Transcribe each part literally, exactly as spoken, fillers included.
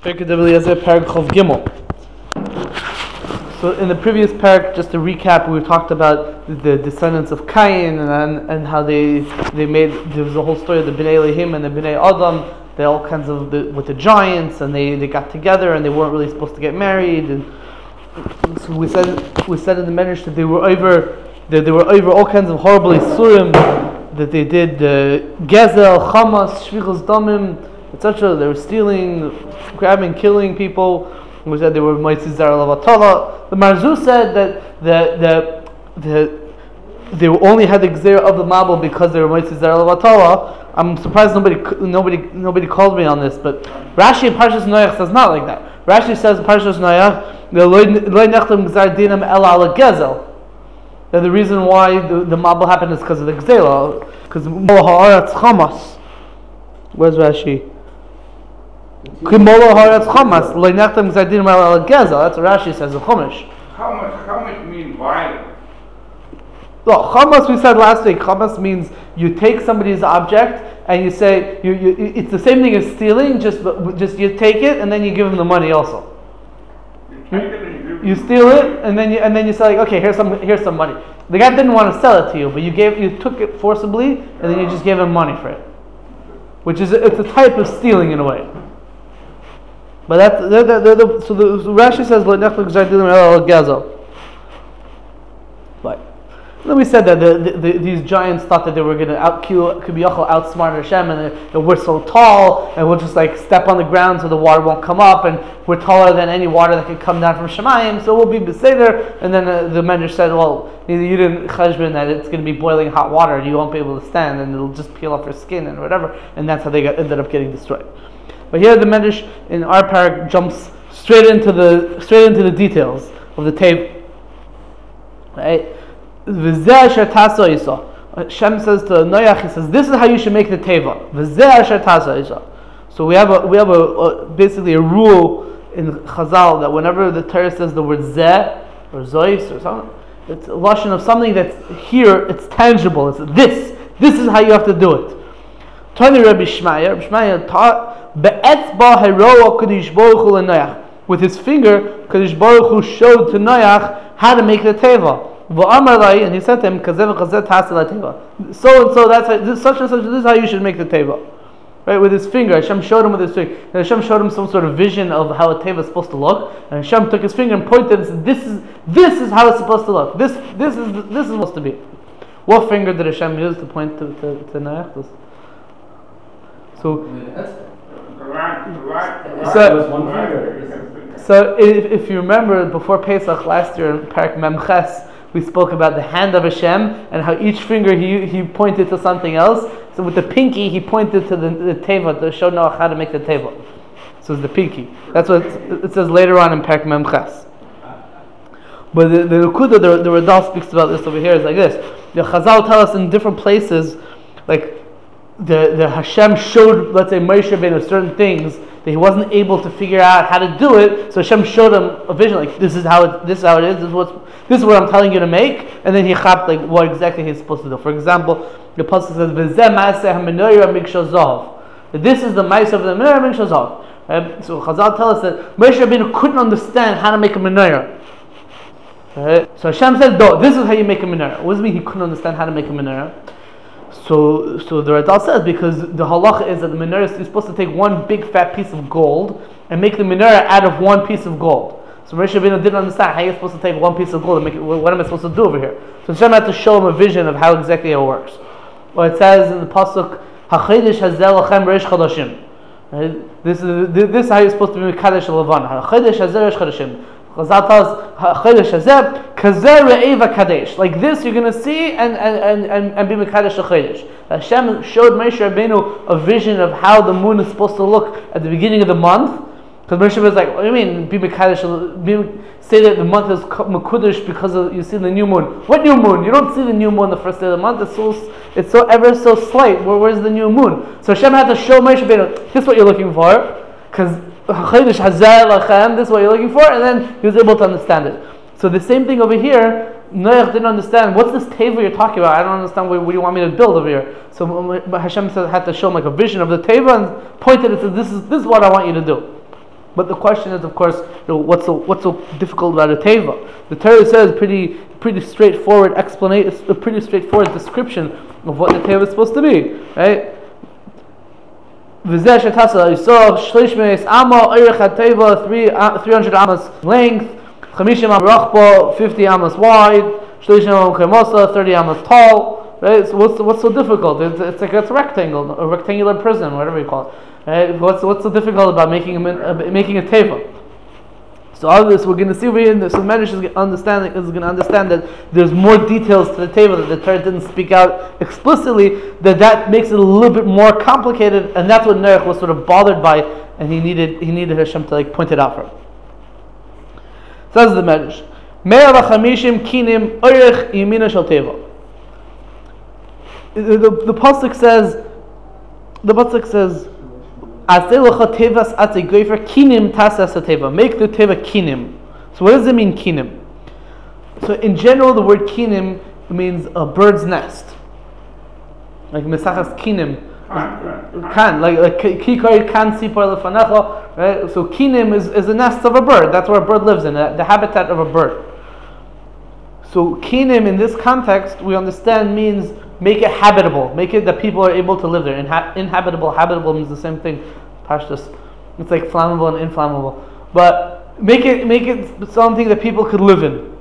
Perek Eliezer, Perek Chov Gimel. So in the previous parak, just to recap, we talked about the descendants of Cain and and how they they made, there was a whole story of the Bnei Elohim and the Bnei Adam. They all kinds of the, with the giants, and they, they got together and they weren't really supposed to get married. And so we said we said in the Medrash that they were over that they were over all kinds of horrible isurim that they did, the uh, gezel, chamas, shvichos damim, et cetera. They were stealing, grabbing, killing people. We said they were Moitzi Zar Lavatala. The Marzu said that the, the, the, they only had the Gzeira of the Mabul because they were Moitzi Zar Lavatala. I'm surprised nobody nobody nobody called me on this, but Rashi in Parshas Noach says not like that. Rashi says in Parshas Noach, that the reason why the, the Mabul happened is because of the Gzeira, because Mola Haaretz Chamas. Where's Rashi? That's what Rashi says in Chumash. Chamas, chamas means violent. No, chamas we said last week. Chamas means you take somebody's object and you say you, you it's the same thing as stealing. Just just you take it and then you give them the money also. You, you, you steal it and then you and then you say like, okay, here's some here's some money. The guy didn't want to sell it to you, but you gave you took it forcibly and then you just gave him money for it, which is a, it's a type of stealing in a way. But that, that, that, that, that so the so Rashi says but then we said that the, the, the, these giants thought that they were going to out Kibiyachal outsmart Hashem, and that we're so tall and we'll just like step on the ground so the water won't come up, and we're taller than any water that could come down from Shemayim, so we'll be beseder. And then uh, the Medrash said, well, you didn't cheshbon that it's going to be boiling hot water and you won't be able to stand and it'll just peel off your skin and whatever, and that's how they got, ended up getting destroyed. But here the Medrash in our parak jumps straight into the straight into the details of the table. Right? Hashem says to Noach, he says, "This is how you should make the teva." So we have a we have a, a basically a rule in Chazal that whenever the Torah says the word zeh or zois or something, it's a lashon of something that's here. It's tangible. It's this. This is how you have to do it. Tani Rabbi Shmaya, Rabbi Shmaya taught. With his finger, Kadosh Baruch Hu showed to Noach how to make the teva. And he said to him, so and so, that's how, this, such and such, this is how you should make the teva. Right, with his finger. Hashem showed him with his finger. And Hashem showed him some sort of vision of how a teva is supposed to look. And Hashem took his finger and pointed and said, This is this is how it's supposed to look. This this is this is supposed to be. What finger did Hashem use to point to to, to Noach? So So, so if, if you remember, before Pesach last year in Parak Memches, we spoke about the hand of Hashem and how each finger he he pointed to something else. So with the pinky, he pointed to the, the teva to show Noach how to make the teva. So it's the pinky. That's what it, it says later on in Parak Memches. But the the Nukuda, the, the Radal speaks about this over here is like this. The Chazal tell us in different places, like the, the Hashem showed, let's say, Moshe Rabbeinu certain things that he wasn't able to figure out how to do it. So Hashem showed him a vision, like this is how it, this is how it is. This is what's this is what I'm telling you to make, and then he chapped like what exactly he's supposed to do. For example, the pasuk says, "V'zeh ma'aseh hamenorah mikshah zahav." This is the ma'aseh of the menorah mikshah zahav. Right? So Chazal tell us that Moshe Rabbeinu couldn't understand how to make a menorah. Right? So Hashem said, "No, this is how you make a menorah." What does it mean he couldn't understand how to make a menorah? So, so the Radal says because the halacha is that the menorah is supposed to take one big fat piece of gold and make the menorah out of one piece of gold. So Moshe Rabbeinu didn't understand how you're supposed to take one piece of gold and make it. What am I supposed to do over here? So Hashem had to show him a vision of how exactly it works. Well, it says in the pasuk, "Hachodesh hazeh lachem reish chodashim." This is this is how you're supposed to be mekadesh levan. Hachodesh hazeh reish chodashim. Chazal tells Hachodesh hazeh kazeh re'eva kadesh. Like this, you're going to see and and and and be mekadesh lechodesh. Hashem showed Moshe Rabbeinu a vision of how the moon is supposed to look at the beginning of the month. Because Moshe was like, what do you mean, be mekadesh? Be, say that the month is mekudesh because of, you see the new moon. What new moon? You don't see the new moon the first day of the month. It's so it's so ever so slight. Where where's the new moon? So Hashem had to show Moshe Rabbeinu, this is what you're looking for, because this is what you're looking for, and then he was able to understand it. So the same thing over here. Noach didn't understand, what's this teva you're talking about? I don't understand what, what do you want me to build over here. So Hashem said, had to show him like a vision of the teva and pointed and said, this is this is what I want you to do. But the question is, of course, you know, what's so what's so difficult about a teva? The Torah says pretty pretty straightforward explanation, a pretty straightforward description of what the teva is supposed to be, right? V'zeh shetasa yisov shlish meis amma oirech hateva three three hundred amas length, chamishim am rachbo fifty amas wide, shlish am chemosa thirty amas tall. Right? So what's what's so difficult? It's, it's like it's a rectangle, a rectangular prism, whatever you call it. Right? What's what's so difficult about making a uh, making a teva? So all of this we're going to see over here. So Medrash is understanding is going to understand that there's more details to the teva that the Torah didn't speak out explicitly. That that makes it a little bit more complicated, and that's what Noach was sort of bothered by, and he needed he needed Hashem to like point it out for him. Says the Medrash, Mea v'chamishim kinim oirech yimina shel teva. The, the, the pasuk says, the pasuk says, "Aselecha tevas atze gofer kinim tasas teva." Make the teva kinim. So what does it mean kinim? So in general, the word kinim means a bird's nest, like mesachas kinim, kan like like kikar kan sipar lefanecha. Right. So kinim is, is a nest of a bird. That's where a bird lives in, the habitat of a bird. So kinim in this context we understand means make it habitable, make it that people are able to live there. Inha- inhabitable, habitable means the same thing. Pashtus, it's like flammable and inflammable. But make it make it something that people could live in.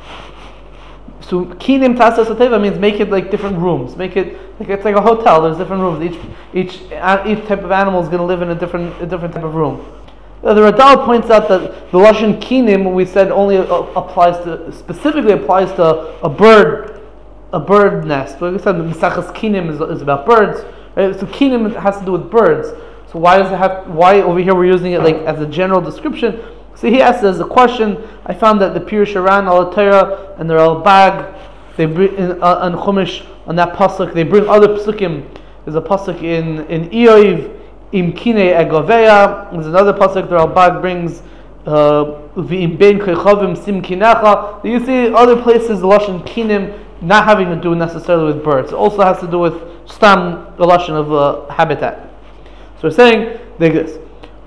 So kinim tasas ateva means make it like different rooms. Make it like it's like a hotel. There's different rooms. Each each each type of animal is going to live in a different a different type of room. The Radal points out that the lashon kinim we said only uh, applies to specifically applies to a bird. A bird nest. Like I said, the Mesachas Kinim is, is about birds. Right? So Kinim has to do with birds. So why does it have? Why over here we're using it like as a general description? So he asks as a question. I found that the Pirush Aran al Torah and the Ralbag, they bring in, uh, on Chumash on that pasuk. They bring other pasukim. There's a pasuk in in Iyov im Kine Egoveya. There's another pasuk the Ralbag brings. V'im ben kechavim sim kinecha. You see other places the lashon kinim not having to do necessarily with birds. It also has to do with stam, the lashon of uh, habitat. So we're saying like this.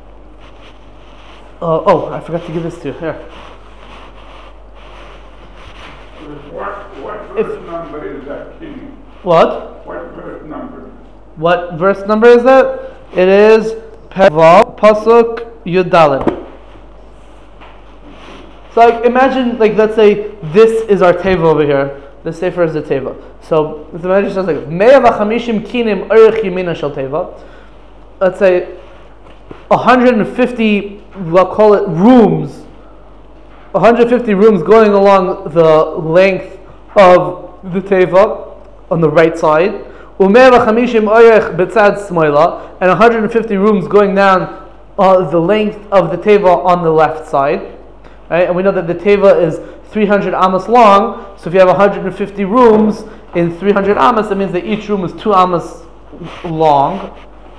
Uh, oh, I forgot to give this to you. Here. What what verse if, number is that kinim? What? What verse number? What verse number is that? It is Pervav Pasuk Yudalim. So like, imagine, like let's say this is our teva over here. The sefer is the teva. So the Medrash says like Mea v'chamishim kinim oirech yimina shel teva. Let's say one hundred fifty, we'll call it rooms. one hundred fifty rooms going along the length of the teva on the right side. Umea v'chamishim oirech betzad smoila, and one hundred fifty rooms going down uh, the length of the teva on the left side. Right? And we know that the teva is three hundred amas long, so if you have one hundred fifty rooms in three hundred amas, that means that each room is two amas long.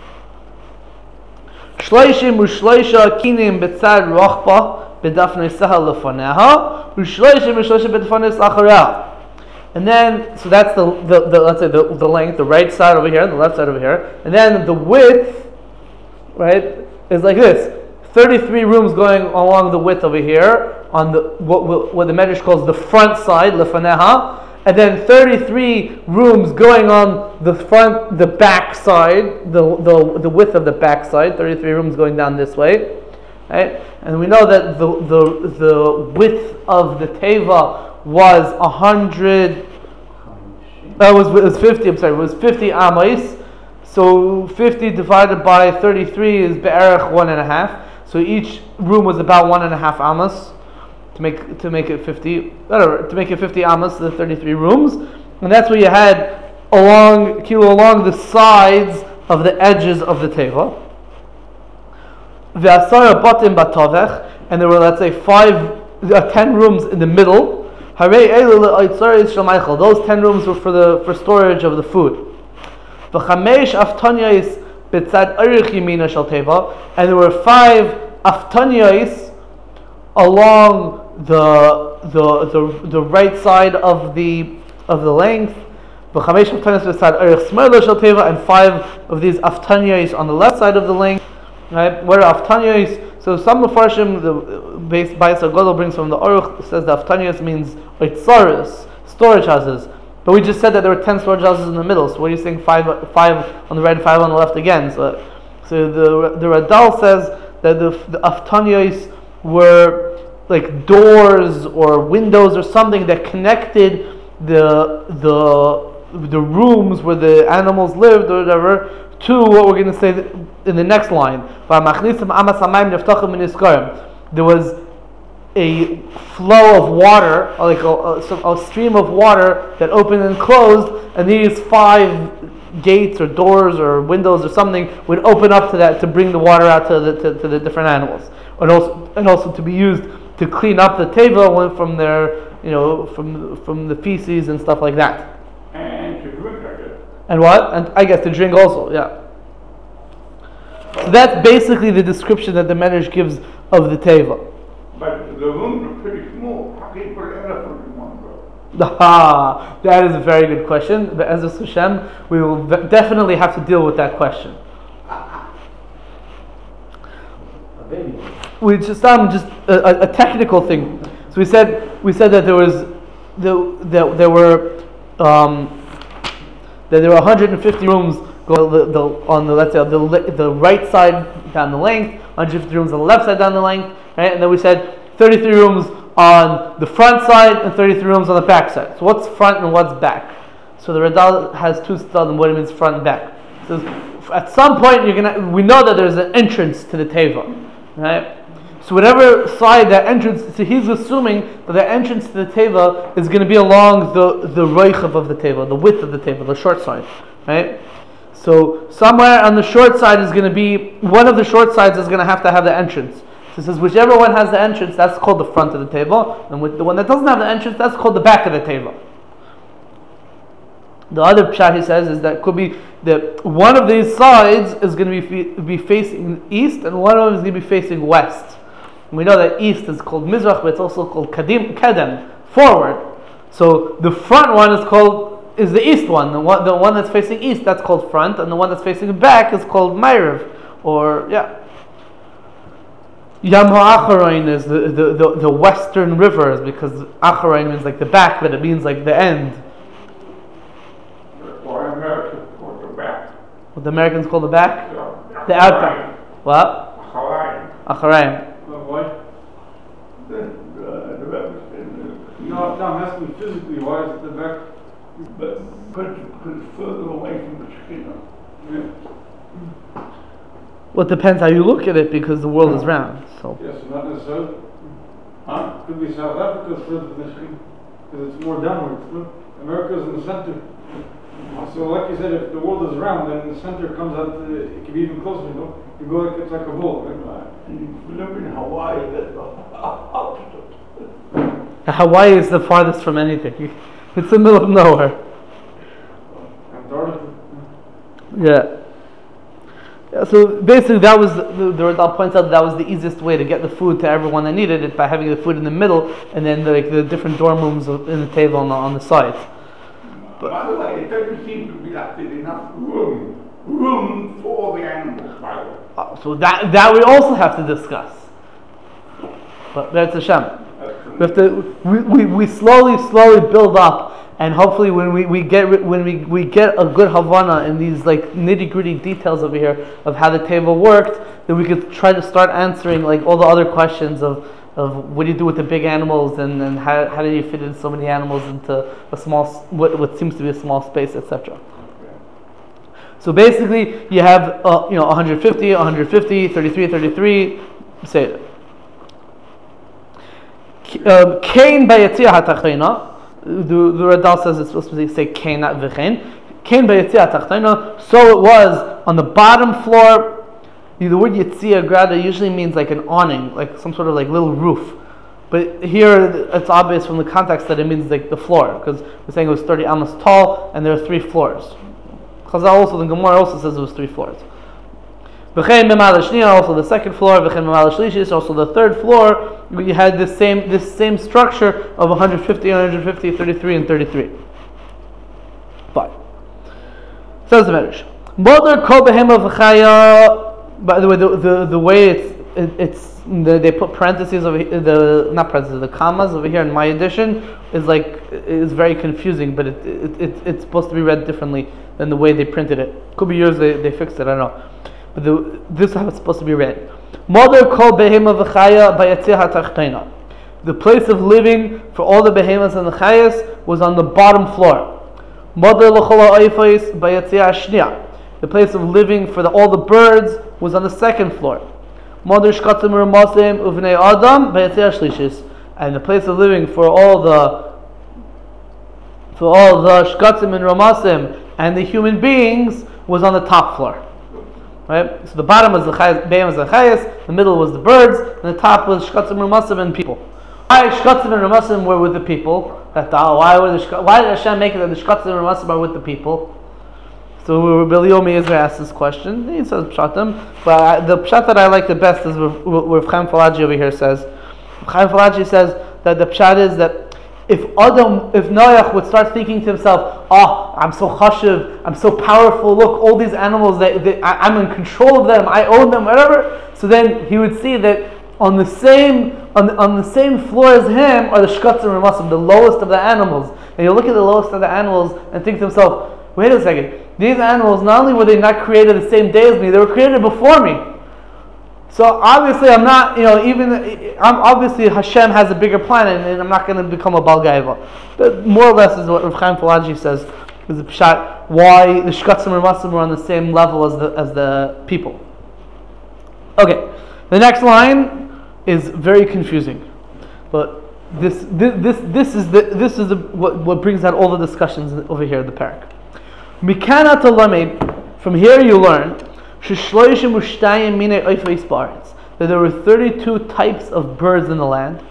Shleishim u'shleisha kinim betzad rochba bedafnei sahal lefaneha u'shleishim u'shleisha bedafnei sachareha. And then, so that's the, the, the let's say the, the length, the right side over here, the left side over here, and then the width, right, is like this. thirty-three rooms going along the width over here on the what, what the Medrash calls the front side, lefaneha, and then thirty-three rooms going on the front, the back side, the the, the width of the back side, thirty-three rooms going down this way, right? And we know that the the the width of the teva was a hundred. That was it was fifty. I'm sorry, it was fifty amos. So fifty divided by thirty-three is be'erech one and a half. So each room was about one and a half amos to make to make it fifty. Whatever, to make it fifty amos, the thirty-three rooms, and that's what you had along kilo along the sides of the edges of the teva. Ve'asara batim batovech, and there were let's say five, uh, ten rooms in the middle. Those ten rooms were for the for storage of the food. V'chamesh aftanyos betzad arich yimina shel teva, and there were five aftanyos along the, the the the right side of the of the length. V'chamesh aftanyos betzad arich smoila shel teva, and five of these aftanyos on the left side of the length. Right? What are aftanyos? So some Mefarshim, the base Bayis HaGadol brings from the Aruch, says that aftanyos means oitzaros, storage houses. But we just said that there were ten storage houses in the middle. So what are you saying? Five, five on the right, and five on the left again. So, so the the Radal says that the the aftanyos were like doors or windows or something that connected the the the rooms where the animals lived or whatever to what we're going to say in the next line. There was a flow of water, like a, a, a stream of water that opened and closed, and these five gates or doors or windows or something would open up to that to bring the water out to the to, to the different animals, and also and also to be used to clean up the teva from their, you know, from from the feces and stuff like that. And to drink, I guess. And what? And I guess to drink also, yeah. So that's basically the description that the Medrash gives of the teva. But the rooms are pretty small. How can you put an elephant in one room? Ah, that is a very good question. But as a Hashem, we will definitely have to deal with that question. We just um just a, a technical thing. So we said we said that there was the that there were um that there were one hundred fifty rooms go the, the, on the let's say the the right side down the length, one hundred fifty rooms on the left side down the length, right? And then we said thirty-three rooms on the front side and thirty-three rooms on the back side. So what's front and what's back? So the Radal has two studs on what it means front and back. So at some point you're gonna we know that there's an entrance to the teva, right? So whatever side that entrance, so he's assuming that the entrance to the teva is going to be along the the reichav of the teva, the width of the teva, the short side, right? So somewhere on the short side is going to be, one of the short sides is going to have to have the entrance. So it says whichever one has the entrance, that's called the front of the teva, and with the one that doesn't have the entrance, that's called the back of the teva. The other pshat he says is that it could be that one of these sides is going to be be facing east, and one of them is going to be facing west. We know that east is called Mizrach, but it's also called Kadim, Kedem, forward. So the front one is called is the east one. The one, the one that's facing east, that's called front, and the one that's facing back is called Ma'ariv, or yeah. Yam HaAcharoin is the, the, the, the western rivers, because Acharoin means like the back, but it means like the end. Why America call the back? What the Americans call the back? Yeah. The outback. What? Hawaii. Acharoin. Why? The, the, the rebels in No, no, I'm asking physically, why is it the back? But because it's further away from the Shekhinah. Yeah. Well, it depends how you look at it, because the world is round. So Yes, not necessarily. Huh? Could be South Africa's further than Shekhinah, because it's more downwards. Look, America's in the center. So, like you said, if the world is round, then the center comes out, uh, it can be even closer, you know? You go like it's like a ball, right? And if you live in Hawaii, that's the opposite. Hawaii is the farthest from anything. It's the middle of nowhere. Antarctica. Yeah. Yeah, so basically, that was the, the Radal points out that, that was the easiest way to get the food to everyone that needed it, by having the food in the middle, and then the, like the different dorm rooms in the table on the, on the sides. But by the way, it doesn't seem to be that there's enough room, room for the animals, by the way. Uh, so that that we also have to discuss. But that's Hashem. We have to we, we, we slowly slowly build up, and hopefully when we, we get when we, we get a good Havana in these like nitty gritty details over here of how the table worked, then we could try to start answering like all the other questions of, of what do you do with the big animals, and, and how how do you fit in so many animals into a small what what seems to be a small space, et cetera. So basically, you have uh, you know one hundred fifty, one hundred fifty, thirty-three, thirty-three. Say it. Kain b'yatzia hatachina. The the Radal says it's supposed to say kain, not v'chein. Kain b'yatzia hatachina. So it was on the bottom floor. The word yatzia grada usually means like an awning, like some sort of like little roof. But here it's obvious from the context that it means like the floor, because we're saying it was thirty amos tall and there are three floors. Chazal also, the Gemara also says it was three floors. V'chein b'mal hashniya, also the second floor. V'chein b'mal shlishis, also the third floor. We had this same this same structure of one hundred fifty, one hundred fifty, thirty-three, and thirty-three. Fine. Says the Medrash. Modar kol behema v'chaya by the way, the the, the way it's it, it's the, they put parentheses over here, the not parentheses, the commas over here in my edition is like is very confusing, but it, it, it it's supposed to be read differently than the way they printed it. Could be yours, they, they fixed it, I don't know. But the, this is how it's supposed to be read. Mother kol behema v'chaya bayatzeh hatachtena. The place of living for all the behemoths and the chayas was on the bottom floor. Mother l'chol ha'oifos bayatzeh hashniya. The place of living for the, all the birds was on the second floor. Mother shkatzim ramasim uvnei adam bayatzeh shlishis. And the place of living for all the for all the shkatzim and ramasim and the human beings was on the top floor. Right? So the bottom was the chayas, behemoths and chayas, the middle was the birds, and the top was shkatzim and ramasim and people. Why shkatzim and ramasim were with the people? That why were the why did Hashem make it that the shkatzim and ramasim are with the people? So Rabbi Yomi Israel asks this question. He says pshatim, but I, the pshat that I like the best is where Chaim Falaji over here says. Chaim Falaji says that the pshat is that if Adam, if Noach would start thinking to himself, "Oh, I'm so chashiv, I'm so powerful. Look, all these animals, that, that I, I'm in control of them. I own them, whatever." So then he would see that on the same on the, on the same floor as him are the shkatzim and ramasim, the lowest of the animals. And you look at the lowest of the animals and think to himself, "Wait a second. These animals, not only were they not created the same day as me, they were created before me. So obviously I'm not, you know, even, I'm obviously Hashem has a bigger plan and, and I'm not going to become a Bal Gaiva." But more or less is what Rav Chaim Falaji says, is the pshat, why the Shkatzim and Ramasim are on the same level as the as the people. Okay, the next line is very confusing. But this this this, this is the this is the, what, what brings out all the discussions over here in the parak. Mikana Talamed, from here you learn that there were thirty-two types of birds in the land,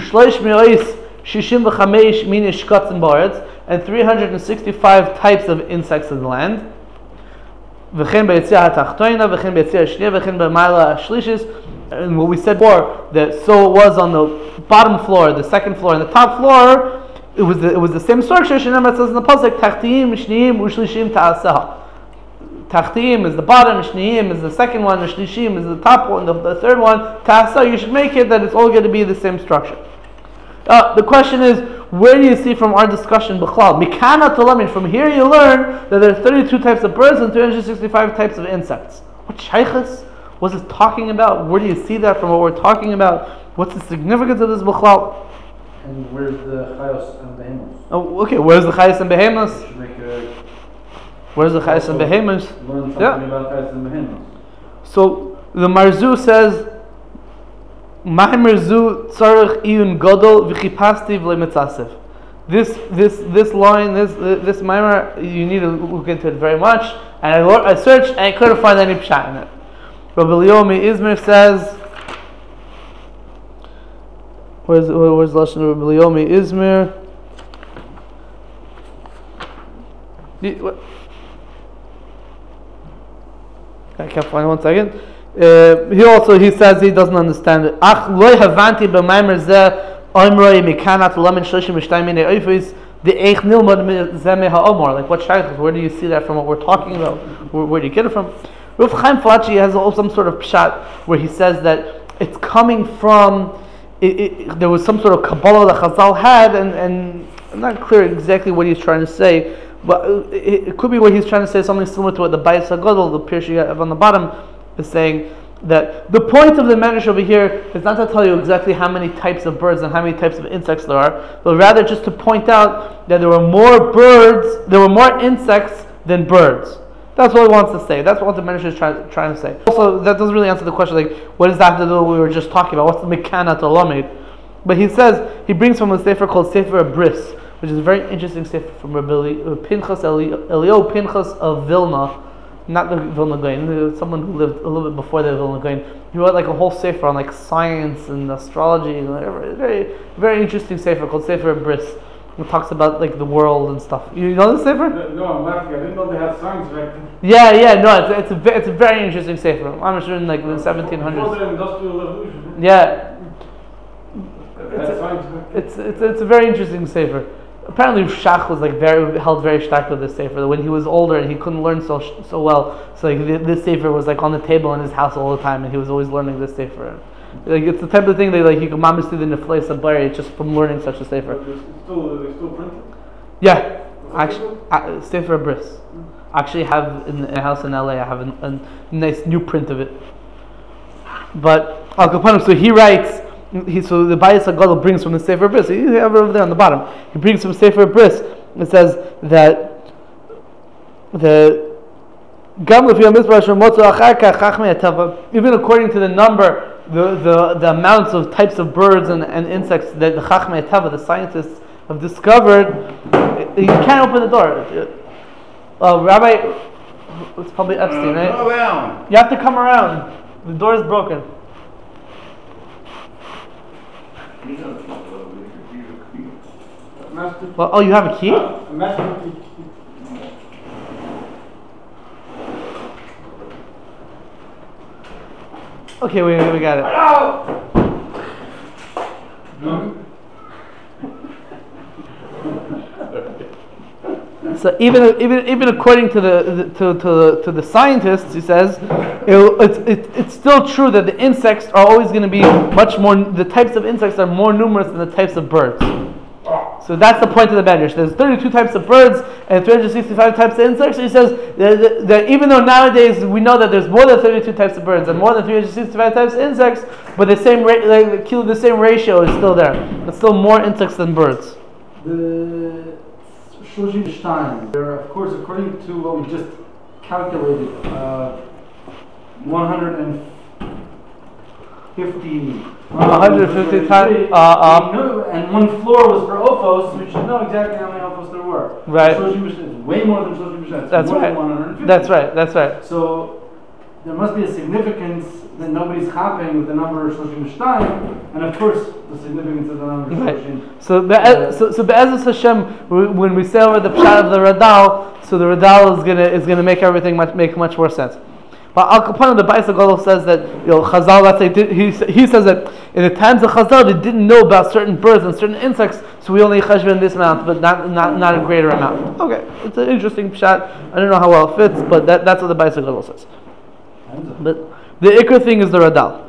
and three hundred sixty-five types of insects in the land. And what we said before, that so it was on the bottom floor, the second floor, and the top floor, it was the, it was the same structure. It says in the pasuk, Tachtiim, Shniyim, Ushlishim Ta'asah. Tachtiim is the bottom, Shniyim is the second one, Shlishim is the top one, the, the third one. Ta'asah, you should make it that it's all going to be the same structure. Uh, the question is, where do you see from our discussion, B'chlal? Mikana Talamin, from here you learn that there are thirty-two types of birds and three hundred sixty-five types of insects. What shaykhs was it talking about? Where do you see that from what we're talking about? What's the significance of this B'chlal? And where's the chayos and behemoths? Oh, okay, where's the chayos and behemoths? Should make a Where's the chayos and behemoths? learn something Yeah. about chayos and behemoths. So the Marzu says, "Mah Marzu tzarich iyun gadol v'chipasti v'lemitzasev." This this this line, this this maimer, you need to look into it very much. And I I searched and I couldn't find any pshat in it. Rabbi Leomi Izmir says, Where's where's Lashon Rabbi Leomi Izmir? I can't find one second. Uh, he also he says he doesn't understand it. Ach loy havanti b'maimer zeh oimroi mikanat lamin shloshim v'shtayim minei oifis de'eich nilmod zeh me ha'omor. Like what shaykhs? Where do you see that from? What we're talking about? Where, where do you get it from? Rav Chaim Falachi has also some sort of pshat where he says that it's coming from. It, it, there was some sort of Kabbalah that Chazal had, and, and I'm not clear exactly what he's trying to say, but it, it could be what he's trying to say something similar to what the Bayis HaGadol, the Pirush you have on the bottom, is saying, that the point of the Medrash over here is not to tell you exactly how many types of birds and how many types of insects there are, but rather just to point out that there were more birds, there were more insects than birds. That's what he wants to say. That's what the Medrash is try, trying to say. Also, that doesn't really answer the question, like, what does that have to do with what we were just talking about? What's the Mikana Talamid? But he says, he brings from a sefer called Sefer Bris, which is a very interesting sefer from Rabbi Pinchas, Elio Pinchas of Vilna, not the Vilna Gaon, someone who lived a little bit before the Vilna Gaon. He wrote like a whole sefer on like science and astrology, and whatever. Very, very interesting sefer called Sefer Bris. It talks about like the world and stuff. You know the sefer? No, I'm laughing. I didn't know they had science back then. Yeah, yeah, no, it's it's a ve- it's a very interesting sefer. I'm sure in like the seventeen Before hundreds. the Industrial Revolution. Yeah, They had it's a, science back then. it's it's it's a very interesting sefer. apparently Shach was like very held very stark with this sefer. When he was older and he couldn't learn so so well, so like th- this sefer was like on the table in his house all the time, and he was always learning this sefer. Like it's the type of thing that like you can mamish through the nefleis of just from learning such a sefer. But it's still, they still print it? Yeah, actually, uh, sefer bris. Actually, have in a house in L A. I have a, a nice new print of it. But Al Kapanim, so he writes. He, so the Bayis HaGadol brings from the Sefer Bris. You have it over there on the bottom. He brings from Sefer Bris. It says that the even according to the number, the, the, the amounts of types of birds and, and insects that the Chachmei Tava, the scientists, have discovered, you can't open the door. Uh, Rabbi, it's probably Epstein, right? Go around. You have to come around. The door is broken. Master, Well, oh, you have a key? uh, master key. Okay, we, we got it. No. So even even even according to the, the to to to the scientists, he says, it, it's it, it's still true that the insects are always going to be much more. The types of insects are more numerous than the types of birds. So that's the point of the Medrash. There's thirty-two types of birds and three hundred sixty-five types of insects. So he says that, that, that even though nowadays we know that there's more than thirty-two types of birds and more than three hundred sixty-five types of insects, but the same ra- like, the same ratio is still there. It's still more insects than birds. The Shloshim Shtaim, they're of course according to what we just calculated, uh, one hundred fifty. one hundred fifty times. Uh, uh, we know, and one floor was for Ophos, we should know exactly how many Ophos there were. Right. Shloshim Shtaim is way more than Shloshim Shtaim. That's more right. Than one hundred fifty. That's right. That's right. So there must be a significance that nobody's hopping with the number of Shloshim Shtaim, and of course the significance of the number of Right. Shloshim. So, Be'ez, so, so Be'ezus Hashem, when we say over the pshat of the Radal, so the Radal is gonna is gonna make everything much make much more sense. But Al Kapanim, the Bayis HaGadol says that you know Chazal. Let's say he he says that in the times of Chazal they didn't know about certain birds and certain insects, so we only cheshbon this amount, but not not not a greater amount. Okay, it's an interesting pshat. I don't know how well it fits, but that, that's what the Bayis HaGadol says. But the ikr thing is the Radal.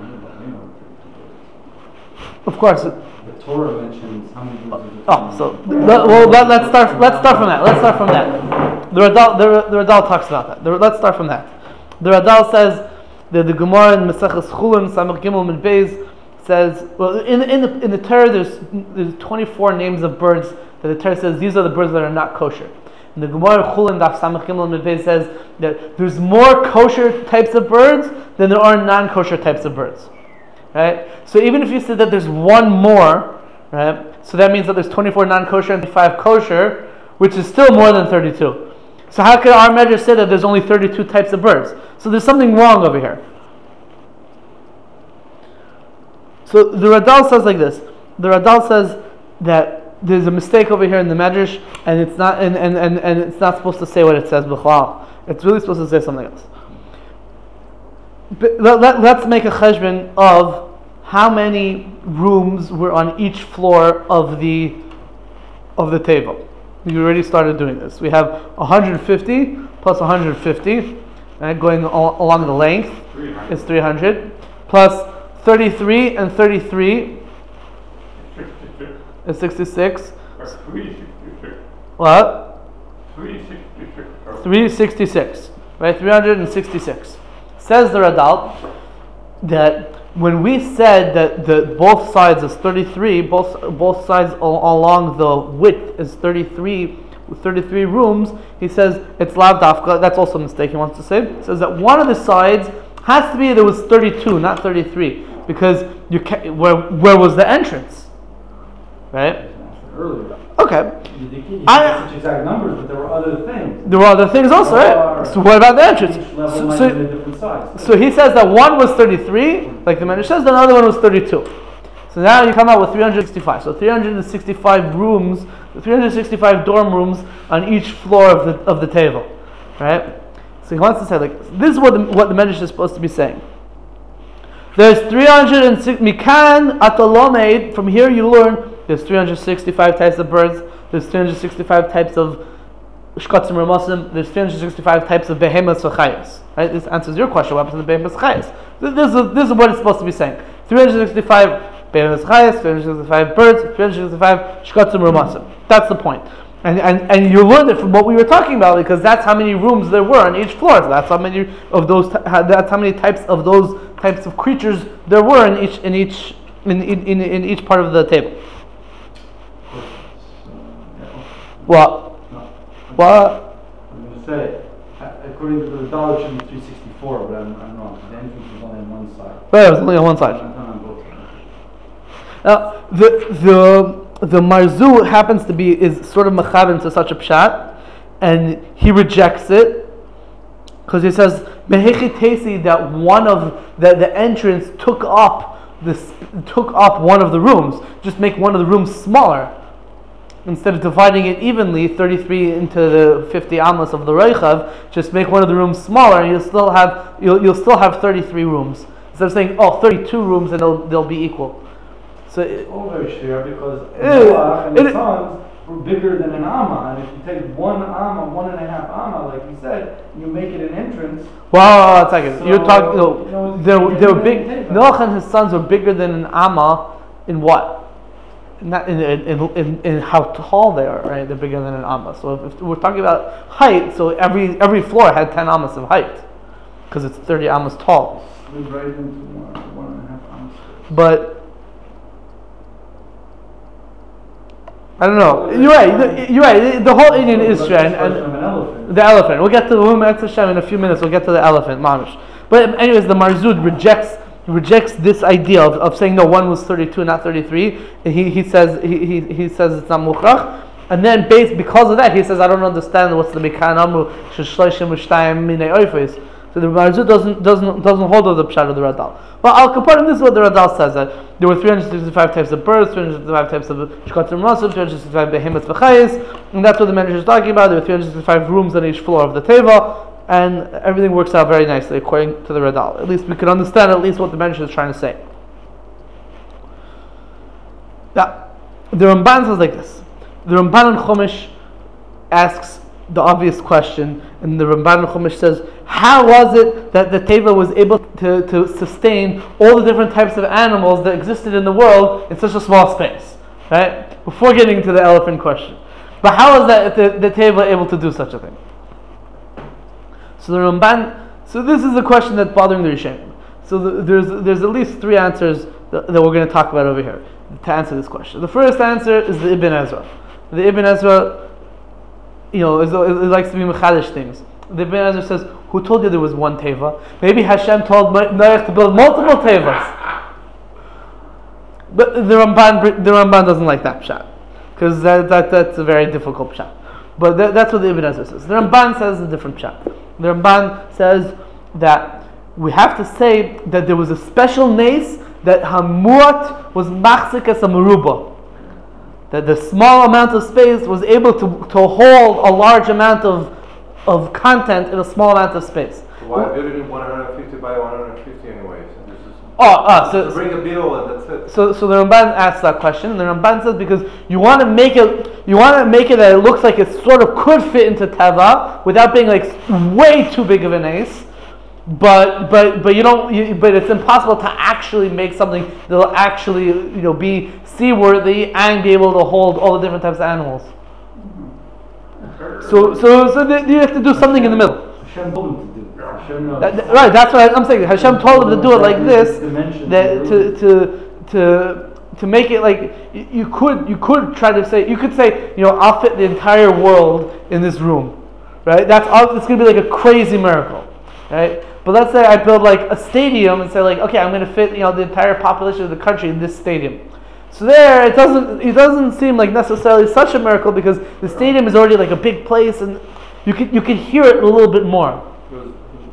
Of course. The Torah mentions how many birds are Oh, so let, well, let, let's start. Let's start from that. Let's start from that. The Radal, the, the Radal talks about that. The, let's start from that. The Radal says that the Gemara in Maseches Chulin Samach Gimel Mid Beis says, well, in in the in the Torah there's there's twenty-four names of birds that the Torah says these are the birds that are not kosher. And the Gemara Chulin Daf Samach Gimel Mid Beis says that there's more kosher types of birds than there are non-kosher types of birds. Right? So even if you said that there's one more, right? So that means that there's twenty-four non-kosher and five kosher, which is still more than thirty-two. So how could our measure say that there's only thirty-two types of birds? So there's something wrong over here. So the Radal says like this. The Radal says that there's a mistake over here in the Medrash, and it's not and, and, and, and it's not supposed to say what it says b'chlal. It's really supposed to say something else. But let, let, let's make a cheshbon of how many rooms were on each floor of the of the table. We already started doing this. We have one hundred fifty plus one hundred fifty, right, going all, along the length is three hundred, plus thirty-three and thirty-three is sixty-six. What? three sixty-six, right? three hundred sixty-six. Says the Radal that when we said that the both sides is thirty-three, both both sides al- along the width is thirty-three, thirty-three rooms, he says it's lav dafka. That's also a mistake he wants to say. He says that one of the sides has to be there was thirty-two, not thirty-three, because you can, where where was the entrance, right? earlier. Okay. You didn't you I- didn't such exact numbers, but there were other things. There were other things also, right? So what about the entrance? Each level So, might so, be a different size. so he says that one was thirty-three, like the Medrash says, the other one was thirty-two. So now you come out with three hundred sixty-five. So three hundred sixty-five rooms, three hundred sixty-five dorm rooms on each floor of the of the table, right? So he wants to say like this is what the, what the Medrash is supposed to be saying. There's three hundred six mikan atolomed. From here you learn there's three hundred sixty-five types of birds. There's three hundred sixty-five types of shkatzim ramasim. There's three hundred sixty-five types of behemoths v'chayos. Right? This answers your question. What happens to the behemoths v'chayos? This is this is what it's supposed to be saying. three hundred sixty-five behemoths v'chayos, three hundred sixty-five birds, three hundred sixty-five shkatzim ramasim. That's the point. And, and and you learned it from what we were talking about, because that's how many rooms there were on each floor. So that's how many of those. That's how many types of those types of creatures there were in each in each in in, in, in each part of the table. What? What? I'm going to say, according to the Daled, it should be three sixty-four, but I'm, I'm wrong. The entrance was only on one side. Right, it was only on one side. Not on both sides. Now the the. The Marzu happens to be is sort of mechaben to such a pshat, and he rejects it because he says mehechi tesi that one of that the entrance took up this took up one of the rooms. Just make one of the rooms smaller instead of dividing it evenly, thirty-three into the fifty amos of the reichav. Just make one of the rooms smaller, and you'll still have you'll you'll still have thirty-three rooms instead of saying oh thirty-two rooms and they'll they'll be equal. So it's all very share because it, Noah and it, his sons were bigger than an amma, and if you take one amma, one and a half amma, like you said, you make it an entrance. Wow, a second. So, You're talking. No, you know, they're they're big. Noach and his sons were bigger than an amma in what? Not in in, in in in how tall they are, right? They're bigger than an amma. So if, if we're talking about height, so every every floor had ten ammas of height, because it's thirty ammas tall. Slid right into one, one and a half ammas. But I don't know. You're right. You're right. The whole Indian is strange. And elephant. the elephant. We'll get to the woman Hashem in a few minutes. We'll get to the elephant, mamish. But anyways, the Marzud rejects rejects this idea of, of saying no, one was thirty-two, not thirty-three. And he he says he, he he says it's not mukhrach. And then based because of that, he says I don't understand what's the mikan amru sheshloshim ushtayim minei oifes. So the Marzud doesn't doesn't doesn't hold of the pshat of the Radal. But al kaparim, this is what the Radal says, that there were three hundred sixty-five types of birds, three hundred sixty-five types of shkatzim rasim, three hundred sixty-five behemoths v'chayis, and that's what the manager is talking about. There were three hundred sixty-five rooms on each floor of the teva, and everything works out very nicely according to the Radal. At least we can understand at least what the manager is trying to say. Now, the Ramban says like this. The Ramban in Chumash asks the obvious question, and the Ramban in Chumash says, how was it that the Teva was able to, to sustain all the different types of animals that existed in the world in such a small space? Right? Before getting to the elephant question. But how was that the, the Teva able to do such a thing? So the Ramban, so this is the question that's bothering the Rishonim. So the, there's there's at least three answers that, that we're going to talk about over here to answer this question. The first answer is the Ibn Ezra. The Ibn Ezra, you know, is, it likes to be mechadish things. The Ibn Ezra says, who told you there was one teva? Maybe Hashem told Noach to build multiple tevas. But the Ramban, the Ramban doesn't like that pshat, because that, that that's a very difficult pshat. But that, that's what the Ibn Ezra says. The Ramban says a different pshat. The Ramban says that we have to say that there was a special nace that Hamuat was machzik as a meruba. That the small amount of space was able to, to hold a large amount of of content in a small amount of space. So why build it in one hundred fifty by one hundred fifty anyways? This is oh, uh, so, to bring a bill and that's it. So, so the Ramban asks that question. And the Ramban says because you want to make it, you want to make it that it looks like it sort of could fit into teva without being like way too big of an ace. But but but you don't. You, but it's impossible to actually make something that'll actually you know be seaworthy and be able to hold all the different types of animals. So so so th- you have to do something in the middle. Hashem told him to do it. Hashem knows. That, right, that's what I'm saying. Hashem told him to do it like this. That to to to to make it like you, you could you could try to say you could say you know I'll fit the entire world in this room, right? That's all, it's going to be like a crazy miracle, right? But let's say I build like a stadium and say like okay I'm going to fit you know the entire population of the country in this stadium. So there, it doesn't it doesn't seem like necessarily such a miracle because the stadium is already like a big place and you can you can hear it a little bit more. The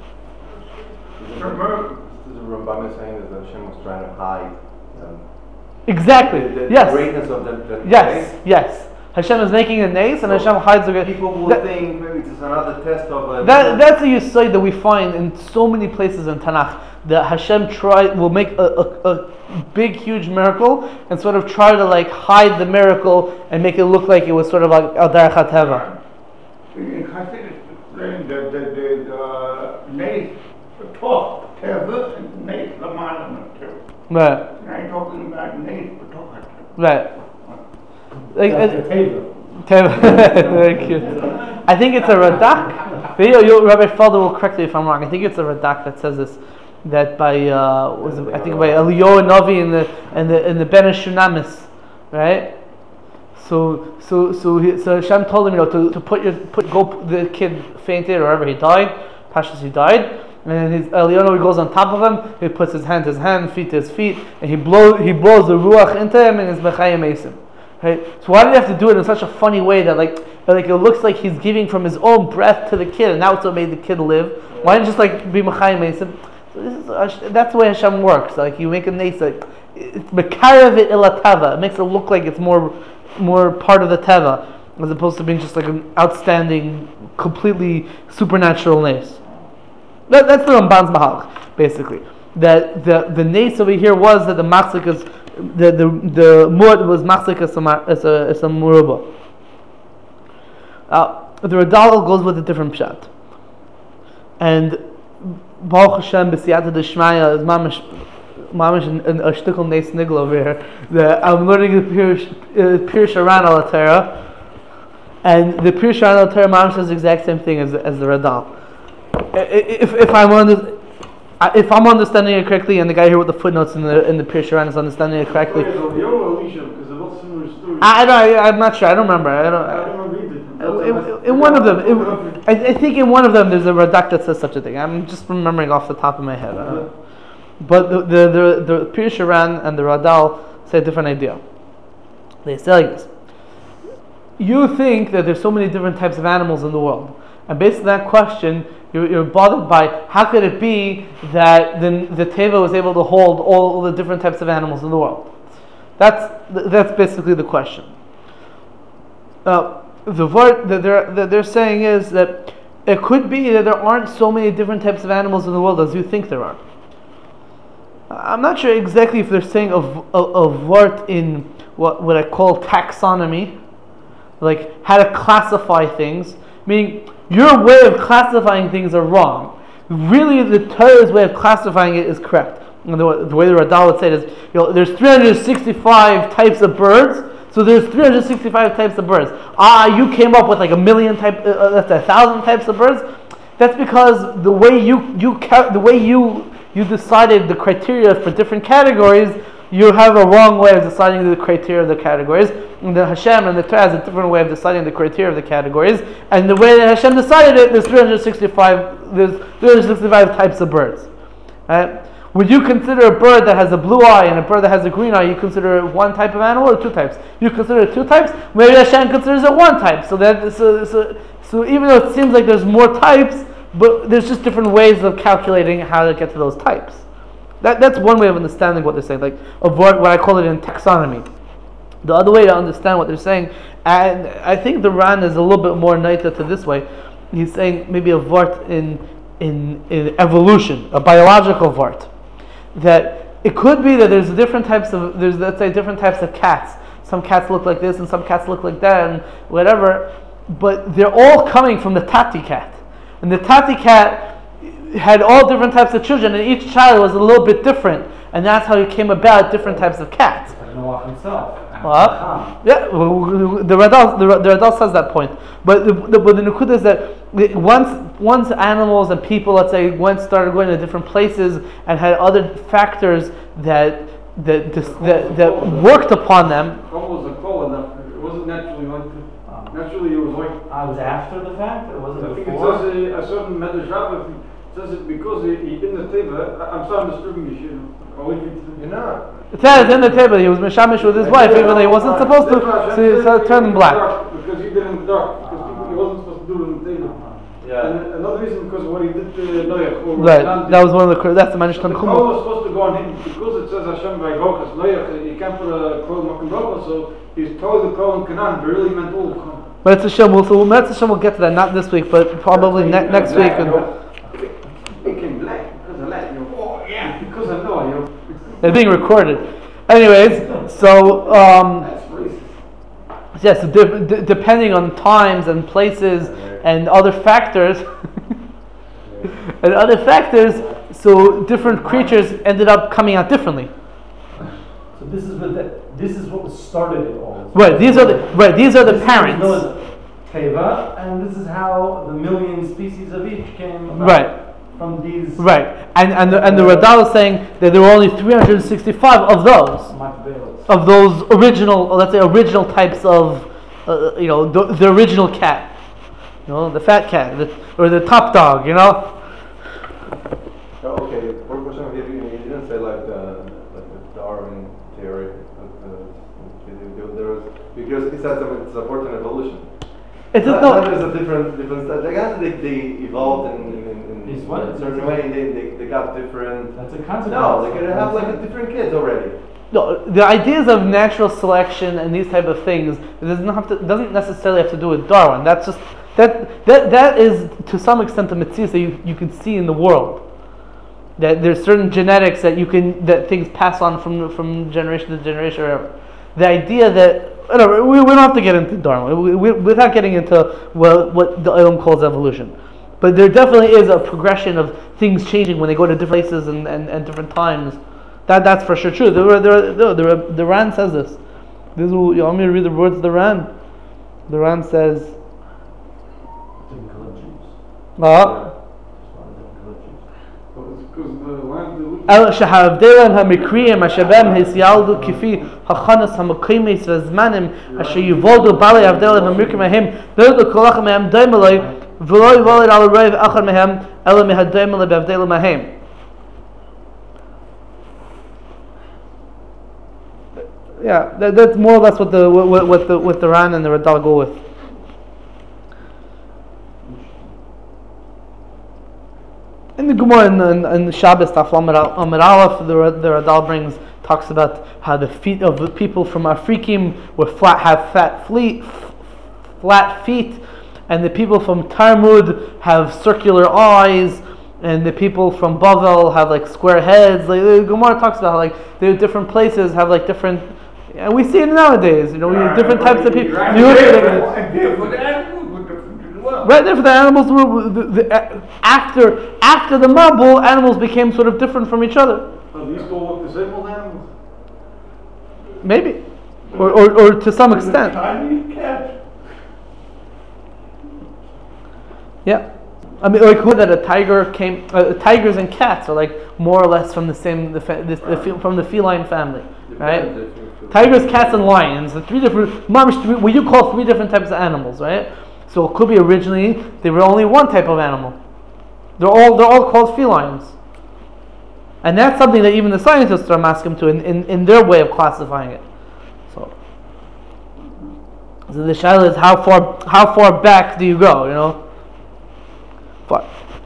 Ramban is saying that Hashem was trying to hide um, Exactly. the, the yes. greatness of the, the Yes. place. Yes. Hashem is making a nace, and Hashem hides the. People will That- think maybe it's another test of a. That, that's a yesod that we find in so many places in Tanakh, that Hashem try will make a, a, a big huge miracle and sort of try to like hide the miracle and make it look like it was sort of like al derech hateva. In Hasidus, the the the the nace b'toch teva and nace l'malam teva. Right, And I'm talking about nace b'toch teva. right. Like, That's it- the table. Teva. Very cute. I think it's a radak. Maybe you- Rabbi Felder will correct me if I'm wrong. I think it's a radak that says this. That by uh, was it, I think by Eliyahu Navi and the and the and the Ben Shunamis, right? So so so he, so Hashem told him, you know, to, to put your put go the kid fainted or whatever, he died. Pashas he died, and then his Eliyahu Navi goes on top of him. He puts his hand to his hand, feet to his feet, and he blows he blows the ruach into him and his mechayim esim. Right? So why did he have to do it in such a funny way that like like it looks like he's giving from his own breath to the kid, and that's what made the kid live? Why didn't he just like be mechayim esim? So this is, that's the way Hashem works. Like you make a nace, like it's mekarev it ila teva. It makes it look like it's more, more part of the teva, as opposed to being just like an outstanding, completely supernatural nace. That, that's the Ramban's Mahalach, basically. That the the nace over here was that the machzikas, the the the mud was machzik as a as a as a muruba. Uh, the Radal goes with a different pshat, and Baruch Hashem b'siyata d'shmaya is mamish mamish in a shtickle neis nigel over here. That I'm learning the Pirush Pirush Aran al Torah, and the Pirush Aran al Torah mamish says the exact same thing as as the Radal. If if I'm under, if I'm understanding it correctly, and the guy here with the footnotes in the in the Pirush Aran is understanding it correctly, Wait, so Yo or Elisha, because they're both similar stories. I don't. I, I'm not sure. I don't remember. I don't. I I, don't read it. in, in one of them, in, I, I think in one of them there's a radak that says such a thing. I'm just remembering off the top of my head. Uh, but the the the, the Pirush Aran and the Radal say a different idea. They say like this: you think that there's so many different types of animals in the world, and based on that question, you're, you're bothered by how could it be that the the teva was able to hold all the different types of animals in the world. That's that's basically the question. Uh, the word that they're that they're saying is that it could be that there aren't so many different types of animals in the world as you think there are. I'm not sure exactly if they're saying a, a, a word in what what I call taxonomy, like how to classify things. Meaning your way of classifying things are wrong. Really, the Torah's way of classifying it is correct. And the, the way the Radal would say it is, you know, there's three hundred sixty-five types of birds. So there's three hundred sixty-five types of birds. Ah, you came up with like a million type, uh, that's a thousand types of birds. That's because the way you you ca- the way you you decided the criteria for different categories, you have a wrong way of deciding the criteria of the categories. And the Hashem and the Torah has a different way of deciding the criteria of the categories. And the way that Hashem decided it, there's three hundred sixty-five there's three hundred sixty-five types of birds. Right? Would you consider a bird that has a blue eye and a bird that has a green eye, you consider it one type of animal or two types? You consider it two types? Maybe Hashem considers it one type. So that so, so, so even though it seems like there's more types, but there's just different ways of calculating how to get to those types. That that's one way of understanding what they're saying, like of what, what I call it in taxonomy. The other way to understand what they're saying, and I think the Ran is a little bit more naita to this way. He's saying maybe a vart in in in evolution, a biological vart. That it could be that there's different types of there's let's say different types of cats. Some cats look like this and some cats look like that and whatever, but they're all coming from the Tati cat. And the Tati cat had all different types of children, and each child was a little bit different, and that's how it came about different types of cats. Like Noah himself. What? Yeah, the Radal the, the Radal says that point, but the, the but the nukud is that once once animals and people, let's say, went started going to different places and had other factors that that that, that, that worked upon them. Chol was a chol enough. It wasn't naturally like that. Naturally, it was like. I was after the fact, or was it I think it before? says a, a certain Medrash Rabbah says it because he, he in the teva. I- I'm sorry, I'm disturbing you. Shit. I'll leave it to You're not. It says in the table he was mishamish with his wife, even though he wasn't supposed to, so he started turning black. Because he did it in the dark. Because people, he wasn't supposed to do it in the teva. Yeah, Yeah. And another reason because of what he did to Noach. or Right, Canaan that did. was one of the, that's the The Manish Tanchuma. call was supposed to go on him because it says Hashem by Gochas Noach. You can't put a call Makom Brocha, so he's told the call in Canaan, but really meant all of Canaan. But it's a Hashem, we'll, so Meretz Hashem will get to that, not this week, but probably ne- next week. And It became black because of that, you know. Oh, yeah. Because of Noah, you know. it's being recorded. Anyways, so, um, That's racist. yes, de- de- depending on times and places and other factors, and other factors, so different creatures ended up coming out differently. So this is what the, this is what started it all. Right, these are the right. These are the This is parents. known as Teva, and this is how the million species of each came about Right. from these. Right, and and the, and the Radal is saying that there were only three hundred sixty-five of those, Macbeos. of those original, let's say, original types of, uh, you know, the, the original cat, you know, the fat cat, the, or the top dog, you know. Oh, okay, for question, he didn't, he didn't say like the, like the Darwin theory. But, uh, there was, because he said that it's support an evolution. It's just That- no. that is a different, different stuff. I guess they, they evolved in, in, in, Is in what? a certain way. They, they, they got different. That's a consequence. No, they could have like a different kids already. No, the ideas of natural selection and these type of things it doesn't have to doesn't necessarily have to do with Darwin. That's just that that that is to some extent the mitzvah that you, you can see in the world. That there's certain genetics that you can that things pass on from from generation to generation. Or whatever. The idea that I don't know, we, we don't have to get into Darwin we, we, without getting into well, what the Olam calls evolution. But there definitely is a progression of things changing when they go to different places and, and, and different times. That that's for sure true. The the the, the, the Ran says this. This is, you want me to read the words of the Ran? The Ran says, Didn't call it Jews. "Ah, Because the land, El shehavdelim hamikriim ashabem hisyaldu kifi hachanas hamakimis vezmanim asher yuvoldu bali avdelim hamikrim ahim v'yudu kolachem mehem daimeloi v'lo yuvolid al roiv achar mehem ela mehadaimeloi bavdelim ahim." Yeah, that, that's more or less what the what, what the what the Ran and the Radal go with. In the Gemara in the, in, in the Shabbos Taf Lamed Aleph, the the Radal brings talks about how the feet of the people from Afrikim were flat, have fat fleet, flat feet, and the people from Talmud have circular eyes, and the people from Bavel have like square heads. Like the Gemara talks about how like the different places have like different. And we see it nowadays, you know, we have different types of people. And You look at it- different, different animals were different as well. Right there for the animals were the, the, uh, after after the Mabul, animals became sort of different from each other. are these all look the same old animals? Maybe, or or, or to some extent. Chinese cats. Yeah, I mean, like who that a tiger came? Uh, tigers and cats are like more or less from the same the, fa- this, the fe- from the feline family, right? Tigers, cats, and lions. The three different, mamish, three, what you call three different types of animals, right? So it could be originally they were only one type of animal. They're all they're all called felines, and that's something that even the scientists are masking to in, in, in their way of classifying it. So, so the shaila is how far how far back do you go? You know, but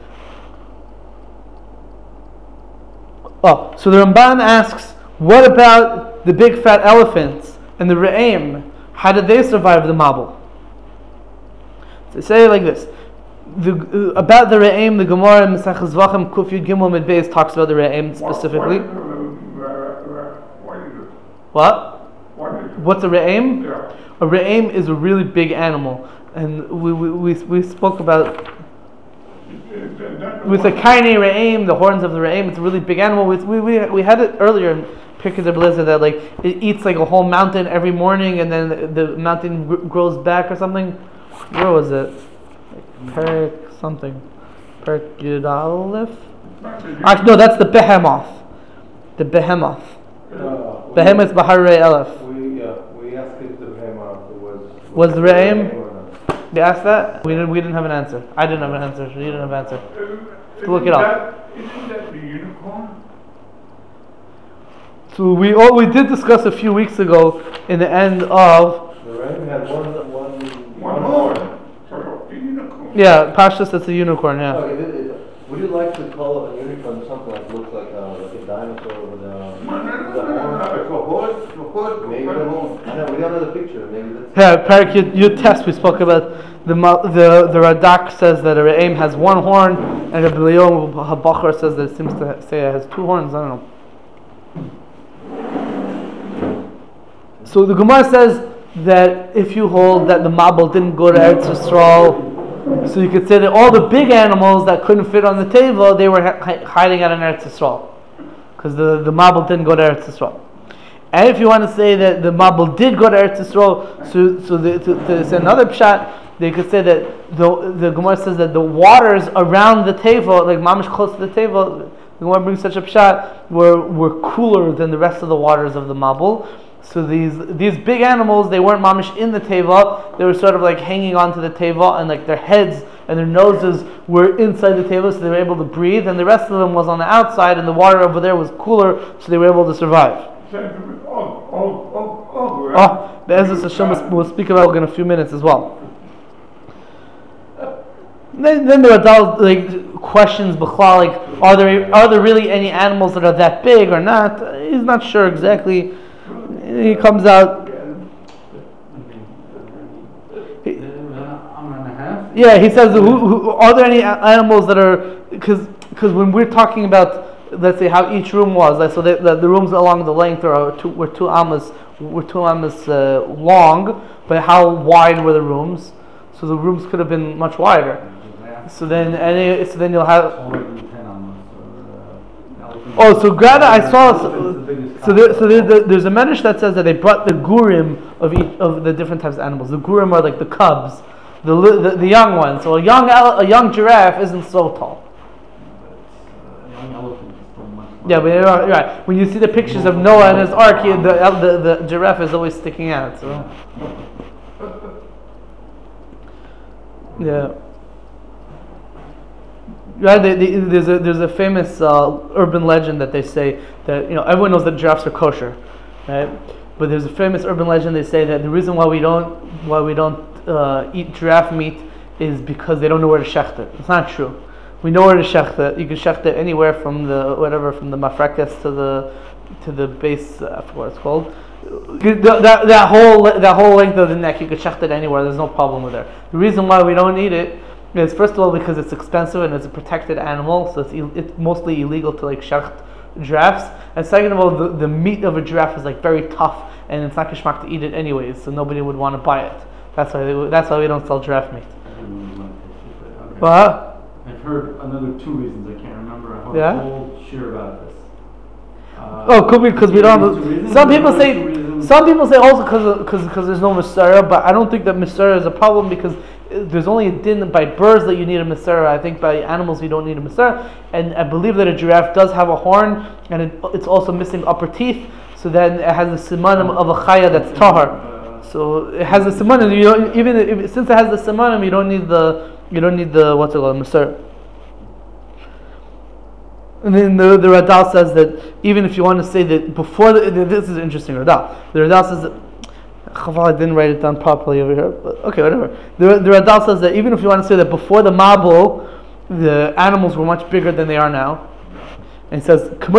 oh, so the Ramban asks, what about the big fat elephants and the re'im? How did they survive the Mabul? So say it like this. The, uh, about the re'im, the Gemara in Masechus Zvachim Kuf Yud Gimel Mid Beis talks about the re'im specifically. What, what, is it? What? What is it? What's a re'im? Yeah. A re'im is a really big animal, and we we, we, we spoke about with the kainei re'im, the horns of the re'im. It's a really big animal. We we we, we had it earlier in Pirkei Rebeleza that like it eats like a whole mountain every morning, and then the, the mountain gr- grows back or something. Where was it? Perik something. Perik Yud Aleph? Actually, no, that's the behemoth. The behemoth. Uh, Behemoth Baharei Aleph. We, yeah, we asked if the behemoth was... Was the re'im? or not. They asked that? We didn't. We didn't have an answer. I didn't have an answer. You didn't have an answer. Uh, Look isn't it up. that- Isn't that the unicorn? So we oh, we did discuss a few weeks ago in the end of The re'im had one, one, One horn. So the unicorn. Yeah, Pashtus, it's a unicorn. Yeah. Okay, it- it- would you like to call a unicorn something like looks like a, like a dinosaur with a, No, no, with no, a no, no, horn? no, it's a horse, it's a horse, Maybe it's a the horse. I know we don't know the picture. Maybe that's. Yeah, Parak Yud test we spoke about the ma- the the Radak says that a Re'em has one horn, and the B'Liyom Habachar says that it seems to say it has two horns. I don't know. So the Gemara says that if you hold that the Mabul didn't go to Eretz Yisrael, so you could say that all the big animals that couldn't fit on the table, they were hi- hiding out in Eretz Yisrael, because the the Mabul didn't go to Eretz Yisrael. And if you want to say that the Mabul did go to Eretz Yisrael, so so the, to, to say another pshat, they could say that the the Gemara says that the waters around the table, like mamish close to the table, the Gemara brings such a pshat, were were cooler than the rest of the waters of the Mabul. So these these big animals, they weren't mamish in the teva, they were sort of like hanging onto the teva, and like their heads and their noses were inside the teva, so they were able to breathe, and the rest of them was on the outside, and the water over there was cooler, so they were able to survive. Oh, oh, oh, oh, right. Oh, the Ezra Hashem will speak about it in a few minutes as well. Then, then there are like questions, b'chlal, like are there are there really any animals that are that big or not? He's not sure exactly. He comes out. He, yeah, he says, who, who, are there any a- animals that are, because because when we're talking about, let's say, how each room was, like, so the, the, the rooms along the length are two, were two amas, were two amas uh, long, but how wide were the rooms? So the rooms could have been much wider. So then, any, so then you'll have. Oh, so Grada, I saw. So, so, there, so there, there, there's a medrash that says that they brought the gurim of each of the different types of animals. The gurim are like the cubs, the li- the, the young ones. So a young ele- a young giraffe isn't so tall. Yeah, but you're right, you're right. When you see the pictures of Noah and his ark, he, the, the the giraffe is always sticking out. So yeah. Right, they, they, there's a there's a famous uh, urban legend that they say that, you know, everyone knows that giraffes are kosher, right? But there's a famous urban legend they say that the reason why we don't why we don't uh, eat giraffe meat is because they don't know where to shecht it. It's not true. We know where to shecht it. You can shecht it anywhere from the whatever from the mafrekas to the to the base. I forget what it's called. That, that that whole that whole length of the neck, you can shecht it anywhere. There's no problem with it. The reason why we don't eat it is, first of all, because it's expensive and it's a protected animal, so it's, Ill- it's mostly illegal to like shecht giraffes. And second of all, the, the meat of a giraffe is like very tough, and it's not geschmack to eat it anyways, so nobody would want to buy it. That's why they, that's why we don't sell giraffe meat. What? I've heard another two reasons. I can't remember. I heard Yeah? a whole shir about this. Uh, Oh, could be because we don't. two Have, reasons? some people Two say reasons. some people say also because because there's no Masara, but I don't think that Masara is a problem because there's only a din by birds that you need a Masara. I think by animals you don't need a Masara, and I believe that a giraffe does have a horn and it, it's also missing upper teeth, so then it has the simanim of a chaya that's tahar. So it has the simanim. You don't, even if, since it has the simanim, you don't need the you don't need the what's it called Masara. And then the, the Radal says that even if you want to say that before the, this is interesting Radal. The Radal says that Chaval, I didn't write it down properly over here, but okay, whatever. The the Radal says that even if you want to say that before the Mabul, the animals were much bigger than they are now. And it says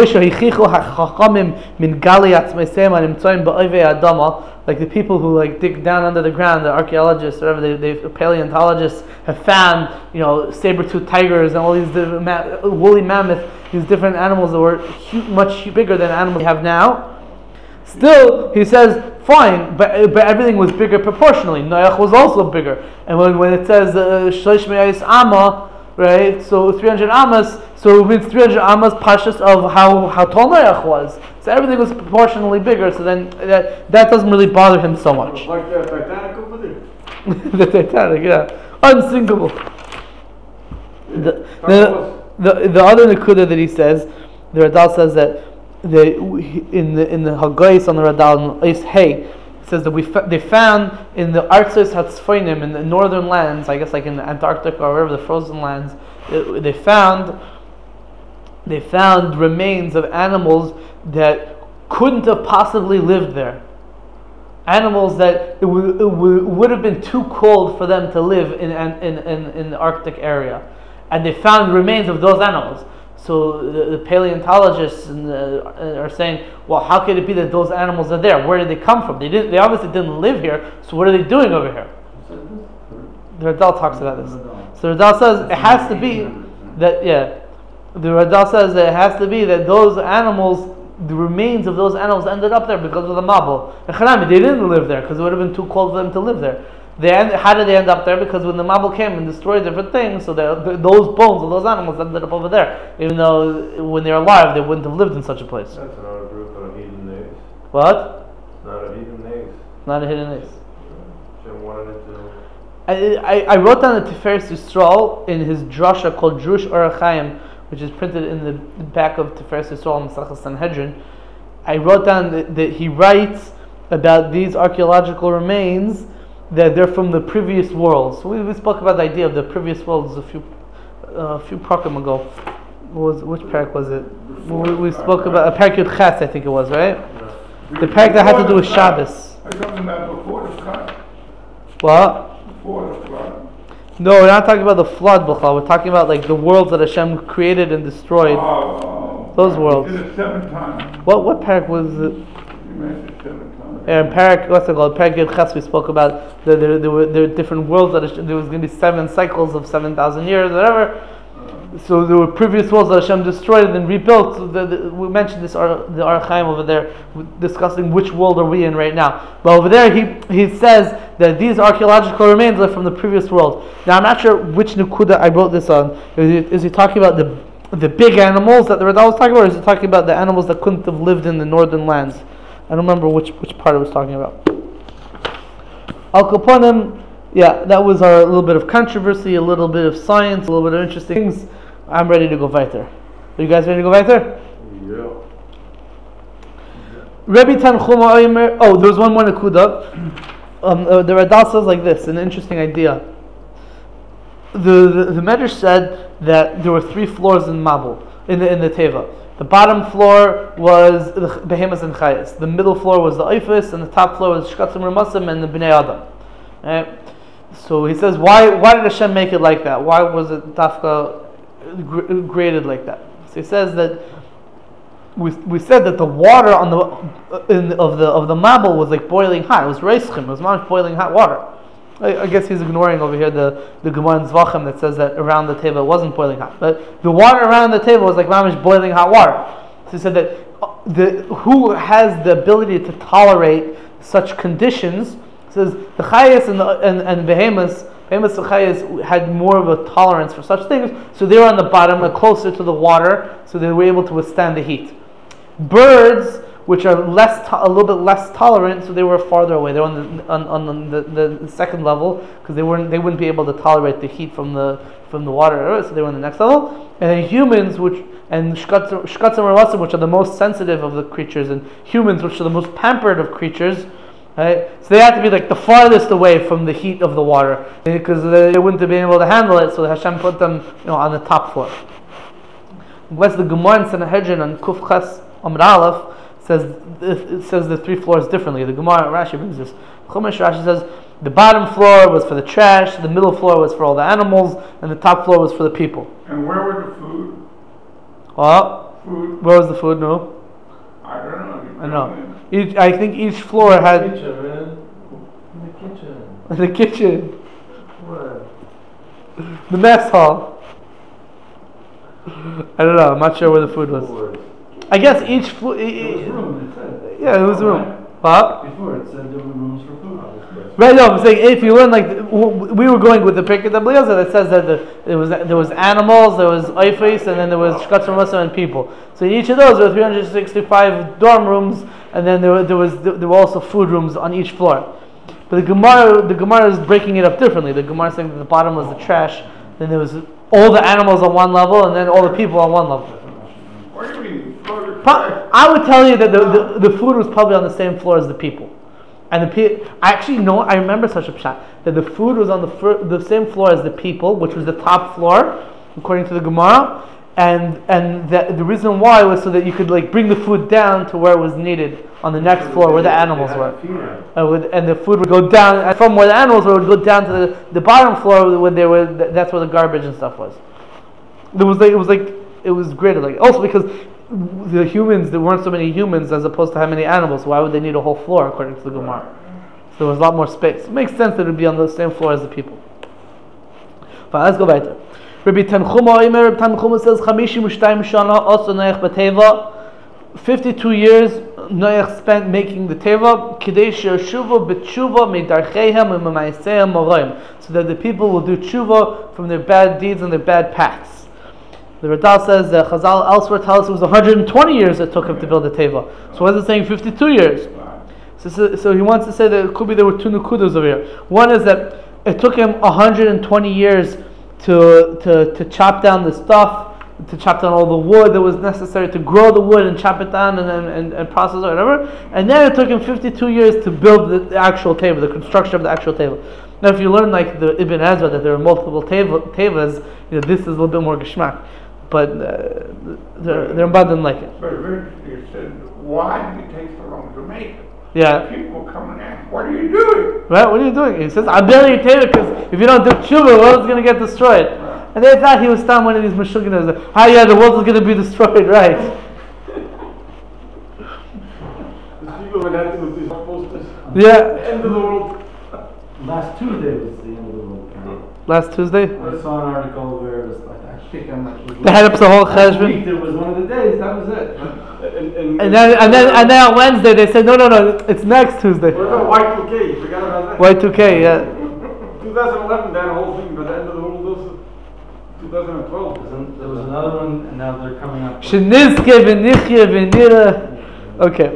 like the people who like dig down under the ground, the archaeologists, whatever, they, they paleontologists have found, you know, saber-toothed tigers and all these different ma- woolly mammoth, these different animals that were hu- much bigger than animals we have now. Still, he says, fine, but but everything was bigger proportionally. Noach was also bigger, and when when it says shleish me'ayis amma, right? So three hundred amas, so it means three hundred amas pashas of how how tall Noach was. So everything was proportionally bigger. So then that that doesn't really bother him so much. Like the Titanic over there. The Titanic, yeah, unsinkable. The the the, the other nekuda that he says, the Radal says that the in the in the Hagais on the Radal is hey says that we fa- they found in the Artzis Hatzfoinim in the northern lands, I guess like in Antarctica or wherever the frozen lands, it, they found they found remains of animals that couldn't have possibly lived there. animals that it, w- it w- would have been too cold for them to live in, in, in, in the Arctic area. And they found remains of those animals. So the, the paleontologists and the, uh, are saying, well, how could it be that those animals are there? Where did they come from? They didn't. They obviously didn't live here. So what are they doing over here? The Radal talks about this. So Radal says it has to be that, yeah, the Radal says that it has to be that those animals, the remains of those animals ended up there because of the Mabul. They didn't live there because it would have been too cold for them to live there. They end, how did they end up there? Because when the Mabul came and destroyed different things, so the, those bones of those animals ended up over there. Even though when they're alive, they wouldn't have lived in such a place. That's not a proof of a hidden nace. What? Not a hidden nace. Not a hidden nace. Shem wanted it to. I, I, I wrote down the Tiferes Yisrael in his drasha called Drush Orach Chaim, which is printed in the back of Tiferes Yisrael Masechtas Sanhedrin. I wrote down that, that he writes about these archaeological remains that they're from the previous worlds. So we, we spoke about the idea of the previous worlds a few uh, a few prakim ago. What was which parak was it? We, we spoke about a parak Yud Ches, I think it was, right? The parak that had to do with Shabbos. I'm talking about before the flood. What? Before the flood. No, we're not talking about the flood, B'chal. We're talking about like the worlds that Hashem created and destroyed. Oh, Those worlds. You did it seven times. What what parak was it? You mentioned it seven times. Yeah, in Parak, what's it called? Parak Yud Ches, we spoke about the, there, there were there were different worlds that Hashem, there was going to be seven cycles of seven thousand years, whatever. So there were previous worlds that Hashem destroyed and then rebuilt. So the, the, we mentioned this ar, the Orach Chaim over there, discussing which world are we in right now. But over there, he he says that these archaeological remains are from the previous world. Now I'm not sure which Nukuda I wrote this on. Is he, is he talking about the the big animals that the Radal was talking about, or is he talking about the animals that couldn't have lived in the northern lands? I don't remember which, which part I was talking about. Al Kaponim, yeah, that was our little bit of controversy, a little bit of science, a little bit of interesting things. I'm ready to go weiter. Are you guys ready to go weiter? Yeah. Rebbe Tanchuma Omer. Oh, there's one more Nakuda. Um, uh, the Radal says like this, an interesting idea. The the, the Medrash said that there were three floors in Mabul, in the in the Teva. The bottom floor was the Behemoths and Chayas. The middle floor was the Oifis, and the top floor was Shkatzim Ramasim and the Bnei Adam. Right? So he says, why why did Hashem make it like that? Why was it Tafka graded like that? So he says that we we said that the water on the in, of the of the Mabul was like boiling hot. It was reischim. It was not boiling hot water. I, I guess he's ignoring over here the, the Gemara in Zvachim that says that around the table it wasn't boiling hot. But the water around the table was like mamish boiling hot water. So he said that the who has the ability to tolerate such conditions, he says the Chayas and the, and, and Behemoths, Behemoths and Chayas had more of a tolerance for such things, so they were on the bottom, uh, closer to the water, so they were able to withstand the heat. Birds, which are less, to- a little bit less tolerant, so they were farther away. They were on the on, on the, the, the second level because they weren't they wouldn't be able to tolerate the heat from the from the water, so they were on the next level. And then humans, which and shkatzim and ravasim, which are the most sensitive of the creatures, and humans, which are the most pampered of creatures, right? So they had to be like the farthest away from the heat of the water because they wouldn't have been able to handle it. So Hashem put them, you know, on the top floor. What's the Gemara in Sanhedrin on Kuf Ches Amud Aleph says it says the three floors differently. The Gemara Rashi brings this. Chumash Rashi says the bottom floor was for the trash, the middle floor was for all the animals, and the top floor was for the people. And where was the food? Oh, Food? where was the food? No, I don't know. You I tell know. me. Each, I think each floor had Kitchen, man. In the kitchen. the kitchen, What? the mess hall. I don't know. I'm not sure where the food was. Lord. I guess each floor. There was room, it said. Yeah, it was a room. What? Before it said there were rooms for food. Right, no, I'm saying if you learn like we were going with the Pirkei Eliezer that says that the, there was there was animals, there was oifis, and then there was shkatzim ramasim and people. So in each of those there were three hundred sixty-five dorm rooms, and then there were, there was there were also food rooms on each floor. But the Gemara the Gemara is breaking it up differently. The Gemara is saying that the bottom was the trash, then there was all the animals on one level, and then all the people on one level. What do you mean? Floor to Pro- trash? I would tell you that the, the, the food was probably on the same floor as the people. And the pe- I actually know, I remember such a pshat, that the food was on the fir- the same floor as the people, which was the top floor, according to the Gemara, and and the, the reason why was so that you could like bring the food down to where it was needed on the next floor where the animals were. Uh, would, and the food would go down and from where the animals were, it would go down to the, the bottom floor where they were. That's where the garbage and stuff was. It was like it was like it was greater. Like also because the humans, there weren't so many humans as opposed to how many animals. Why would they need a whole floor according to the Gemara? So there was a lot more space. It makes sense that it would be on the same floor as the people. Fine, let's go weiter. Rabbi Tanchuma Omer, Rabbi Tanchuma says, fifty-two shana also Noach b'teva. fifty-two years Noach spent making the teva, kidei she'yeshuvu b'tshuva midarcheihem u'ma'aseihem moraim, so that the people will do tshuva from their bad deeds and their bad paths. The Radal says that Chazal elsewhere tells us it was one hundred twenty years it took him to build the teva. So why is it saying fifty-two years? So, so, so he wants to say that it could be there were two nukudas over here. One is that it took him one hundred twenty years to to to chop down the stuff, to chop down all the wood that was necessary to grow the wood and chop it down and and, and process it or whatever. And then it took him fifty-two years to build the, the actual table, the construction of the actual table. Now, if you learn like the Ibn Ezra that there are multiple tevas, you know, this is a little bit more geschmack. But uh, they're they're didn't like it. But eventually it said, why did it take so long to make it? Yeah. People come and ask, what are you doing? Right? What are you doing? He says, I'm building a table because if you don't do tshuva, the world's going to get destroyed. Right. And they thought he was still one of these mashuginas. Ah, yeah, the world is going to be destroyed, right? These people were acting with these posters. Yeah. The end of the world. Last Tuesday was the end of the world. Last Tuesday? I saw an article where it was like, I think I'm not sure. They had up the whole Last cheshbon. week there was one of the days, that was it. And, and, And then, and then, and then on Wednesday they said, no, no, no, it's next Tuesday. What about Y two K? You forgot about that? Y two K, yeah. twenty eleven, they had a whole thing, but the end of the world was twenty twelve. There was another one, and now they're coming up. Shenizke v'nichye v'nira. Okay.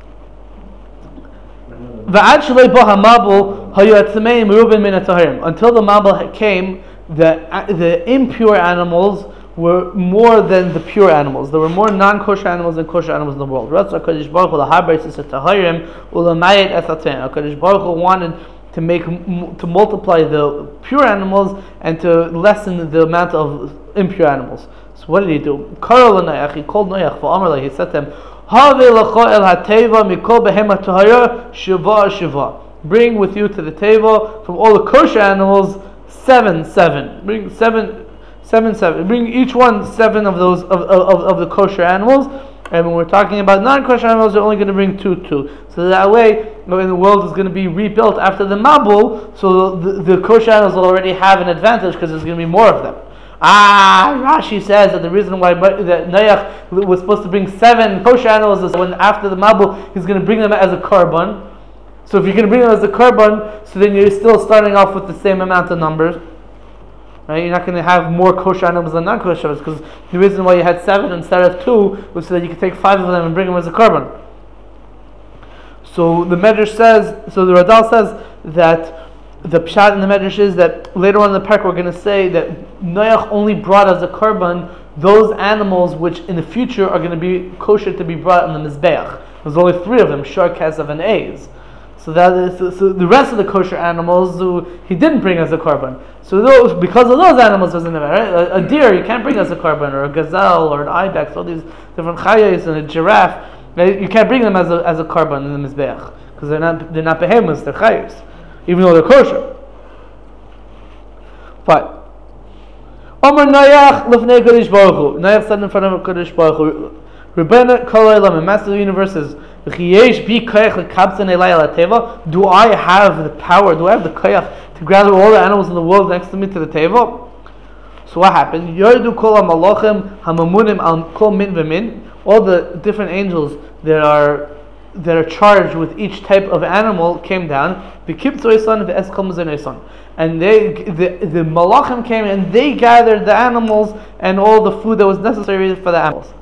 V'ad shalei bo hamabul hayu atzmei merubin min atahirim. Until the mabul came, the the impure animals were more than the pure animals. There were more non-kosher animals than kosher animals in the world. HaKadosh Baruch Hu l'haber sis atahirim u'lamayit es atain. HaKadosh Baruch Hu wanted to make to multiply the pure animals and to lessen the amount of impure animals. So what did he do? He called Noach for Amar. He said to him, bring with you to the table from all the kosher animals seven, seven. Bring seven, seven, seven. Bring each one seven of those of of, of the kosher animals. And when we're talking about non-kosher animals, they're only going to bring two, two. So that way, when the world is going to be rebuilt after the Mabul, so the, the kosher animals will already have an advantage because there's going to be more of them. Ah, Rashi says that the reason why that Noach was supposed to bring seven kosher animals is when after the Mabul, he's going to bring them as a korban. So if you're going to bring them as a korban, so then you're still starting off with the same amount of numbers. Right? You're not going to have more kosher animals than non-kosher animals, because the reason why you had seven instead of two was so that you could take five of them and bring them as a korban. So the Medrash says, so the Radal says that the pshat in the Medrash is that later on in the parak we're going to say that Noach only brought as a korban those animals which in the future are going to be kosher to be brought on the Mizbeach. There's only three of them, Shor, Kesav, and Eiz. So that is, so, so the rest of the kosher animals uh, he didn't bring as a korban. So those, because of those animals, doesn't matter. Right? A, a deer you can't bring as a korban, or a gazelle, or an ibex, all these different chayes, and a giraffe. Right? You can't bring them as a as a korban in the mizbeach because they're not they're not behemoths, they're chayes, even though they're kosher. Fine. Omer Noach lefnei Kodesh Baruch Hu. Noach said in front of Kodesh Baruch Hu, Rebbeinu Kol Olam, Master of the universe says, do I have the power, do I have the koyach to gather all the animals in the world next to me to the table? So what happened? All the different angels that are that are charged with each type of animal came down. And they, the, the malachim came and they gathered the animals and all the food that was necessary for the animals.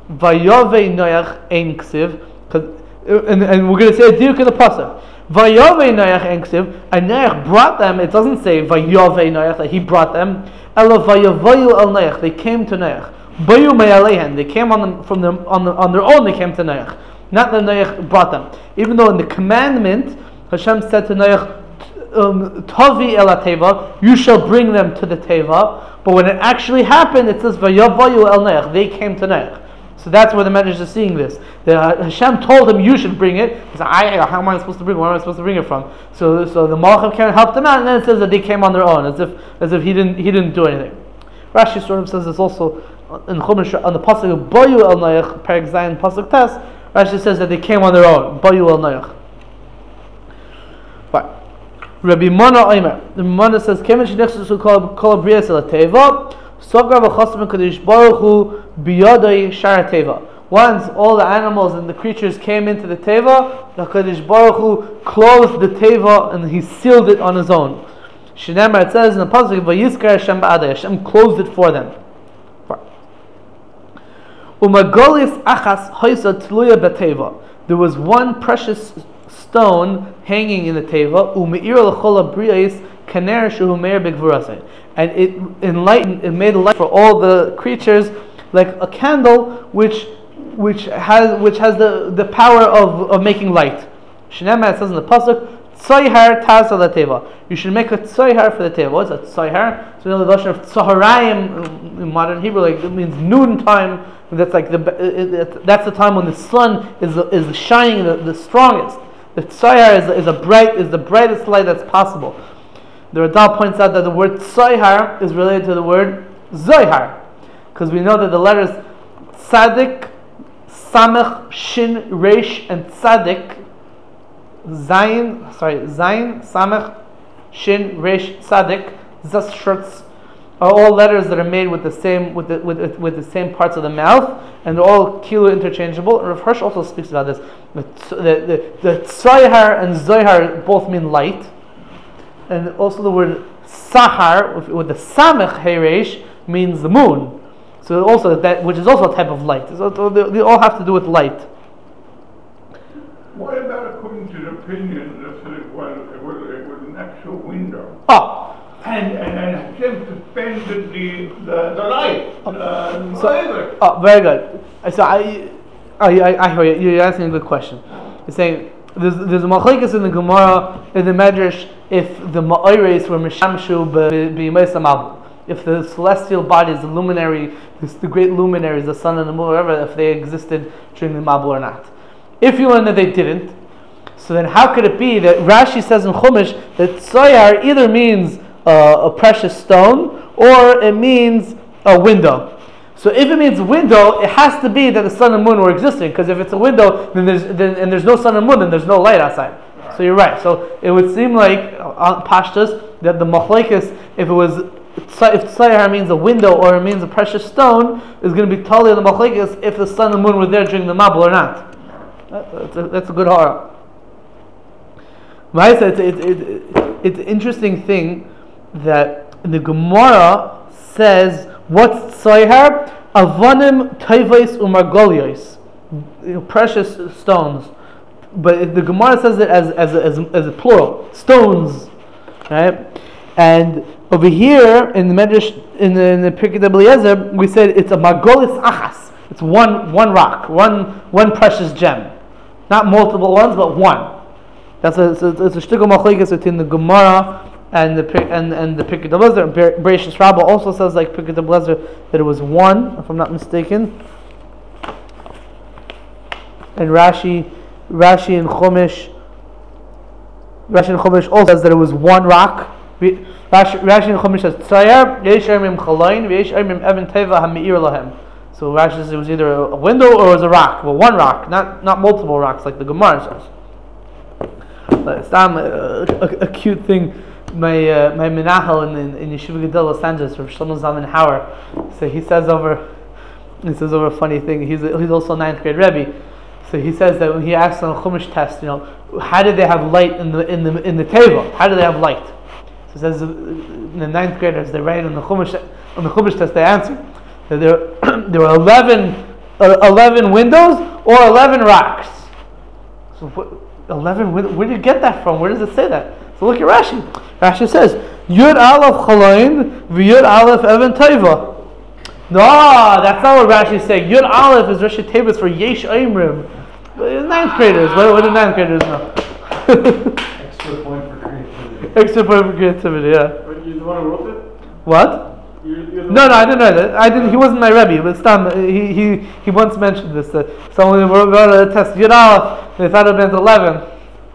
And, and we're going to say a diuk in the pasuk. Vayovei Noach enksiv, and Noach brought them. It doesn't say Vayovei Noach that he brought them. Ela Vayavoyu el Noach, they came to Noach. Bayu me'alehen, they came on them from them on, the, on their own. They came to Noach, not that Noach brought them. Even though in the commandment Hashem said to Noach, um, Tavi el teva, you shall bring them to the teva. But when it actually happened, it says Vayavayu el Noach. They came to Noach. So that's where the Medrash is seeing this. The, uh, Hashem told him, you should bring it. He said, I, how am I supposed to bring it? Where am I supposed to bring it from? So, so the Malachim came and helped them out, and then it says that they came on their own, as if, as if he didn't, he didn't do anything. Rashi sort of says this also in Chumash on the pasuk of Boyu el Noach, Perek Zayin pasuk Tes. Rashi says that they came on their own. Boyu el Noach. Right. Rabbi Mona Omer. The Mona says, "Kemen shenichsu kol kol brias el teva, sogar v'chasam kadosh baruch hu biyadai shara teva." Once all the animals and the creatures came into the teva, the Kadosh Baruch Hu closed the teva and he sealed it on his own. Shneimar, it says in the pasuk, "Vayizkar Hashem ba'adai." Hashem closed it for them. Umagolis achas hoisa tluya beteva. There was one precious stone hanging in the teva. Umeir l'chol habriyos kaner shehu meir b'gvurasei, and it enlightened, it made a light for all the creatures, like a candle which which has which has the, the power of, of making light. Shneimar, it says in the pasuk, Tzoyhar tasa la teva. You should make a tzoyhar for the teva. What's a tzoyhar? So you know the notion of tzoharayim in modern Hebrew, like it means noon time. That's like the it, it, that's the time when the sun is is shining the, the strongest. The tzoyhar is, is a bright is the brightest light that's possible. The Radal points out that the word tzoyhar is related to the word zoyhar, because we know that the letters tzadik, samech, shin, resh, and tzadik. Zayin, sorry, Zayin, Samech, Shin, Resh, Tzadik, Zashurts are all letters that are made with the same with the with with the same parts of the mouth, and they're all kilo interchangeable. And Rav Hirsch also speaks about this. The the the Tzoyhar and Zoyhar both mean light, and also the word Sahar with, with the Samech Heresh means the moon. So also that, which is also a type of light. So they, they all have to do with light. What about according to the opinion that said it was, it was, it was an actual window? Oh! And and, and Hashem suspended the, the, the light. Uh, so, oh, very good. So I, I, I, I hear you. You're asking a good question. You're saying there's there's a machlekes in the Gemara in the Medrash if the ma'ores were mishamshu b'yimei samabel. If the celestial bodies, the luminary, the great luminaries, the sun and the moon, whatever, if they existed during the Mabul or not. If you learn that they didn't, so then how could it be that Rashi says in Chumash that Tzoyar either means uh, a precious stone or it means a window? So if it means window, it has to be that the sun and moon were existing, because if it's a window, then there's then, and there's no sun and moon, then there's no light outside. So you're right. So it would seem like on Pashtus that the machlekes, if it was if Tzoyar means a window or it means a precious stone, is going to be totally on the machlekes if the sun and moon were there during the Mabul or not. That's a, that's a good horror. It's, it's, it's, it's an interesting thing that the Gemara says, what's Tzoyhar? Avanim Tayvais Umargolios, precious stones. But the Gemara says it as as as, as a plural, stones, right? And over here in the Medrash, in the, in the Pirkei Eliezer, we said it's a Margolis Achas. It's one one rock, one one precious gem. Not multiple ones, but one. That's a it's a, it's a shtickle machlekes between the Gemara and the and and the Pirkei Eliezer. Bereishis Rabbah also says, like Pirkei Eliezer, that it was one, if I'm not mistaken. And Rashi, Rashi and Chumash, Rashi and Chumash also says that it was one rock. Rashi, Rashi and Chumash says Tzoyar yesh armim chalayin yesh armim even teva ha'meir lahem. So Rashi says it was either a window or it was a rock. Well, one rock, not not multiple rocks like the Gemara says. But it's not a, a, a cute thing. My uh, my Menachel in, in, in Yeshiva Gedol Los Angeles from Shlomo Zalman Hauer. So he says over he says over a funny thing. He's a, he's also a ninth grade Rebbe. So he says that when he asks on a Chumash test, you know, how did they have light in the in the in the table? How do they have light? So he says in the ninth graders they write on the Chumash on the Chumash test they answer. There, there were eleven, uh, eleven windows or eleven rocks. So what, eleven, where, where do you get that from? Where does it say that? So look at Rashi. Rashi says, Yud Aleph Chalain v'Yud Aleph Even Teva. No, that's not what Rashi is saying. Yud Aleph is Rashi Tevis for Yesh Aimrim. Ninth graders. What, what do ninth graders know? Extra point for creativity. Extra point for creativity, yeah. But you the one who wrote it? What? You're, you're the No, no, I didn't know that. I didn't. He wasn't my Rebbe, but Stam, he he he once mentioned this. Uh, someone we were going to test Yud Aleph, they thought it meant eleven.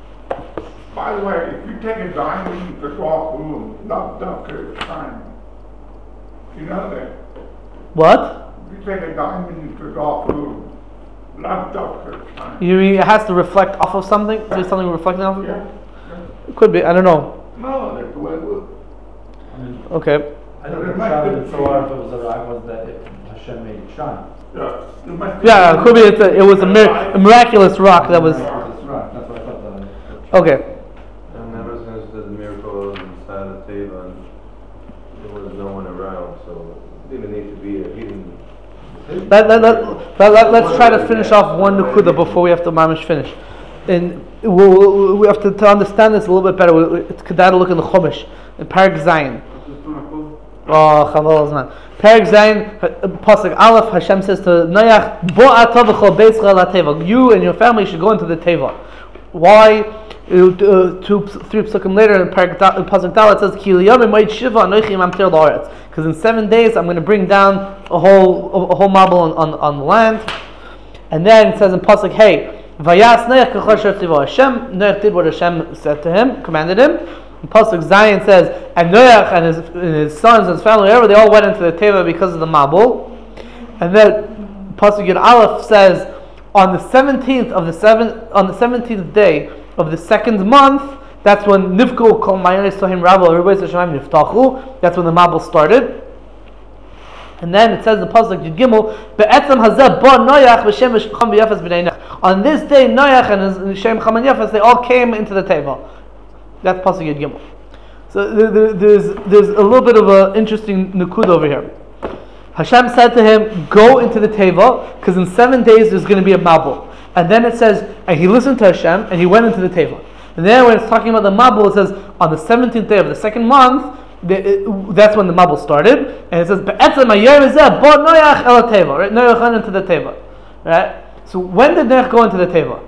By the way, if you take a diamond to golf room, not Duffer time. You know that? What? If you take a diamond to golf room, not Duffer time. You mean it has to reflect off of something? Is there something reflecting off of? Yeah? It could be. I don't know. No, that's the way it was. I mean, Okay. I think the shot in Torah, if it was a rock, was that it, Hashem made it shine. Yeah. There must be- Yeah, it could be. It's a, it was a, mir- a miraculous rock that was. That's right, that's what I thought that I. Okay. And ever since the miracle inside the table, and there was no one around, so it didn't need to be a hidden. Let, let, let, let, let, let's try to finish off one nukuda before we have to mamish finish. And we'll, we'll, we have to, to understand this a little bit better. we- It's kedai to look in the Chumash, in Parak Zayin. Oh, Chaval Zman. Parak Zayin, uh, Pasuk Aleph, Hashem says to Noach, Bo atah v'chol beischa lateva. You and your family should go into the teva. Why? Uh, uh, two, three psukim later in Parak Da- in Pasuk Dalet it says, Ki liyamim moed shiva anochi mamtir la'aretz. Because in seven days I'm going to bring down a whole a, a whole marble on, on, on the land. And then it says in Pasuk Hey, Vayas Noach k'chol asher tzivah Hashem. Noach did what Hashem said to him, commanded him. And Pasuk Zion says, and Noach and his, and his sons and his family, whatever, they all went into the teva because of the mabul. And then Pasuk Yud Aleph says, on the seventeenth of the seventh, on the seventeenth day of the second month, that's when Nivku Kol Mayanis Tohim Rabba Everybody Hashemayim Niftachu. That's when the mabul started. And then it says in the Pasuk Yud Gimel, Be'etzem Hazeh Bo Noach V'Shem V'Shcham V'Yafas B'nei Noach. On this day, Noach and his Shem Cham and Yafas, they all came into the teva. That's Pasuk Yud Gimel. So there, there, there's there's a little bit of an interesting nukud over here. Hashem said to him, "Go into the teva, because in seven days there's going to be a mabul." And then it says, and he listened to Hashem and he went into the teva. And then when it's talking about the mabul, it says on the seventeenth day of the second month, the, it, that's when the mabul started. And it says, "Be'etzem hayom hazeh bo Noach el teva." Right, Noach went into the teva. Right. So when did Noach go into the teva?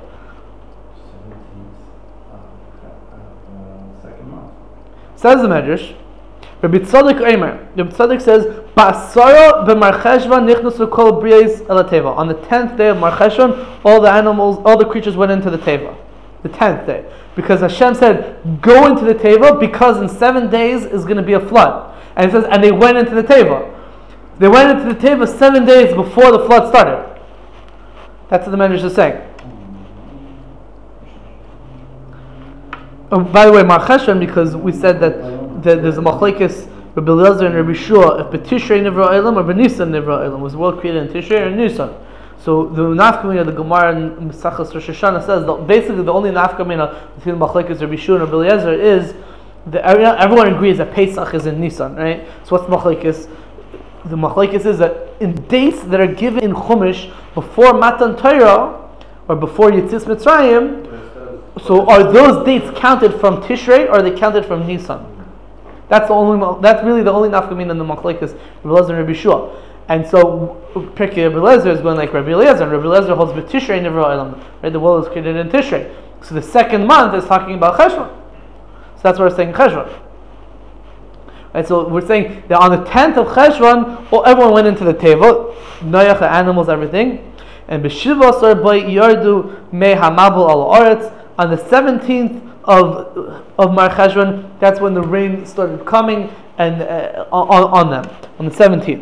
Says the Medrash, Rabbi Tzadok Eimer. Rabbi Tzadok says, "Ba'asara b'Mar Cheshvan nichnasu kol brios el teva." On the tenth day of Mar Cheshvan, all the animals, all the creatures went into the teva. The tenth day, because Hashem said, "Go into the teva," because in seven days is going to be a flood. And it says, and they went into the teva. They went into the teva seven days before the flood started. That's what the Medrash is saying. Oh, by the way, Mar Cheshvan, because we said that, that there's a machlekes Rabbi Eliezer and Rabbi Shua, if B'Tishrei Nivra Olam or B'Nisan Nivra Olam, was the world created in Tishrei or Nisan. So the nafkamina, the Gemara in Mesachos Rosh Hashanah says that basically the only nafkamina between the machlekes Rabbi Shua and Rabbi Eliezer is that everyone agrees that Pesach is in Nisan, right? So what's machlekes? The machlekes is that in dates that are given in Chumash before Matan Torah or before Yitzis Mitzrayim, so are those dates counted from Tishrei or are they counted from Nisan? That's the only. That's really the only nafkamina in the machlekes Rabbi Eliezer and Rabbi Shua. And so Pirkei Rabbi Eliezer is going like Rabbi Eliezer, and Rabbi Eliezer holds B'Tishrei Nivra Olam. Right, the world is created in Tishrei. So the second month is talking about Cheshvan. So that's what we're saying Cheshvan. Right, so we're saying that on the tenth of Cheshvan, well, everyone went into the teva, Noach, the animals, everything, and B'Shiva Asar B'Y Yardu Me Hamabul Al Oretz. On the seventeenth of of Mar Cheshvan, that's when the rain started coming and uh, on, on them on the seventeenth.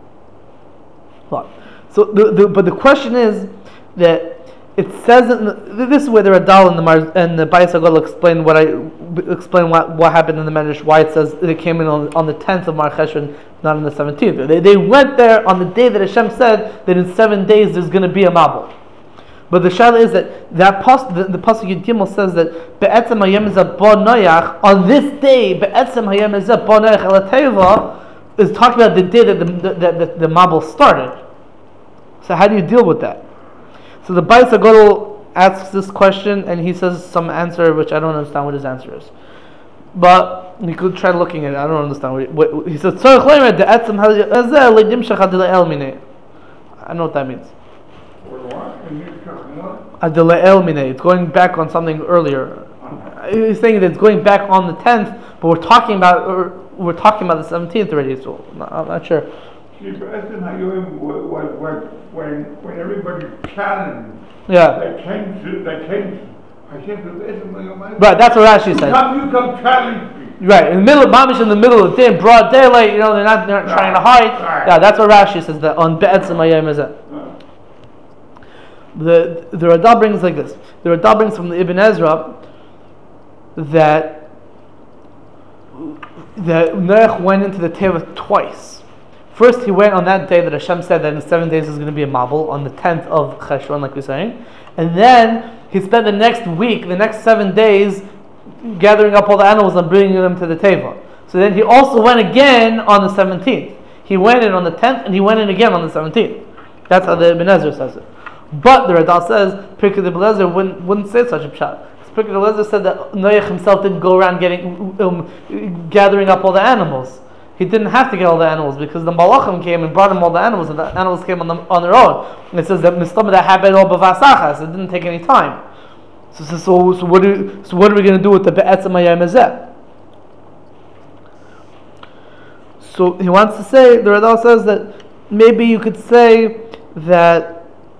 So, the, the, but the question is that it says in the, this is where the Radal and the Mar, and the Bayis Haggadah explain what I explain what, what happened in the Medrash, why it says they came in on, on the tenth of Mar Cheshvan, not on the seventeenth. They, they went there on the day that Hashem said that in seven days there's going to be a mabul. But the shayla is that that post, the, the pasuk Yud Gimel says that be'etzem hayom hazeh bo Noach, on this day be'etzem hayom hazeh bo Noach el teva is talking about the day that the that the, the, the mabul started. So how do you deal with that? So the Bayis Haggadah asks this question and he says some answer which I don't understand what his answer is. But you could try looking at it. I don't understand what he, what, he says. Tzarich leimer de'etzem hazeh le'dimshach ad le'el minei. I don't know what that means. Adelael Minei. It's going back on something earlier. He's saying that it's going back on the tenth, but we're talking about, or we're talking about the seventeenth already, so I'm not sure. See, but that's in Hayom, when, when, when, when everybody challenged, Yeah. they came to, they came to, I said to them, Right, that's what Rashi you said. come, you come challenge me. Right, in the middle of Mamish, in the middle of the day, broad daylight, you know, they're not, they're not trying to hide. Right. Yeah, that's what Rashi says, that on Be'etzim Hayom is it. Uh, The the Radha brings like this. The Radha brings from the Ibn Ezra that that Noach went into the Teva twice. First, he went on that day that Hashem said that in seven days is going to be a Mabul, on the tenth of Cheshvan, like we're saying, and then he spent the next week, the next seven days, gathering up all the animals and bringing them to the Teva. So then he also went again on the seventeenth. He went in on the tenth and he went in again on the seventeenth. That's how the Ibn Ezra says it. But the Radha says Pirkei Eliezer wouldn't wouldn't say such a pshat. Pirkei Eliezer said that Noach himself didn't go around getting um, gathering up all the animals. He didn't have to get all the animals because the Malachim came and brought him all the animals, and the animals came on, them, on their own. And it says that Mistama that happened all b'vasachas. It didn't take any time. So, so, so, so what do so what are we going to do with the Be'etzim Hayom Hazeh? So he wants to say, the Radha says that maybe you could say that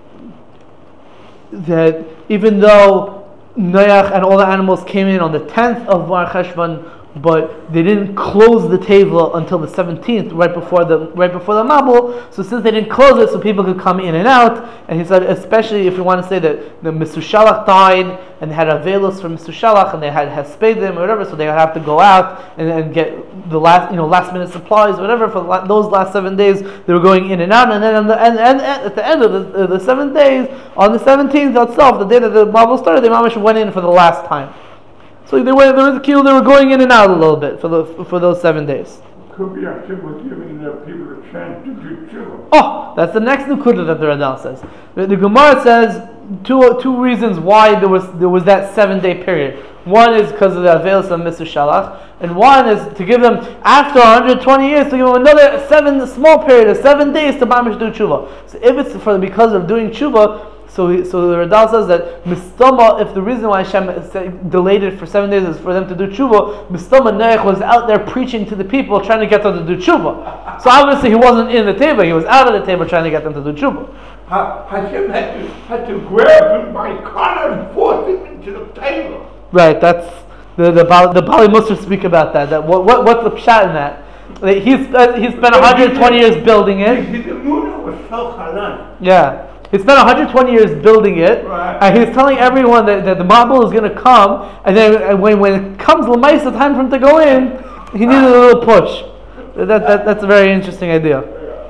that even though Noach and all the animals came in on the tenth of Mar Cheshvan, but they didn't close the teva until the seventeenth, right before the right before the Mabul. So since they didn't close it, so people could come in and out. And he said, especially if you want to say that the Mesushalach died and they had a velus for Mesushalach and they had Hespedim or whatever, so they would have to go out and, and get the last, you know, last minute supplies, whatever. For la- those last seven days, they were going in and out. And then on the, and, and, and at the end of the, uh, the seven days, on the seventeenth itself, the day that the Mabul started, the Mamish went in for the last time. So they were, they were they were going in and out a little bit for the for those seven days. Could be a symbol giving the people a chance to do tshuva. Oh, that's the next nukuda that the Radal says. The, the Gemara says two two reasons why there was there was that seven day period. One is because of the Avelis of Mister Shalach, and one is to give them after one hundred twenty years to give them another seven small period of seven days to mamish do tshuva. So if it's for because of doing tshuva. So, he, so the Radal says that Mistama, if the reason why Hashem delayed it for seven days is for them to do tshuva, Mistama Noach was out there preaching to the people, trying to get them to do tshuva. So obviously he wasn't in the table; he was out of the table trying to get them to do tshuva. Hashem had to, had to grab him by collar and force him into the table. Right. That's the the the Bali Musar speak about that. That what, what what's the pshat in that? Like he's uh, he spent one hundred twenty years building it. The Emunah was so halal. Yeah. He spent one hundred twenty years building it, right. And he's telling everyone that, that the Mabul is going to come, and then when, when it comes L'maisa time for him to go in, he needed a little push. That, that, that's a very interesting idea.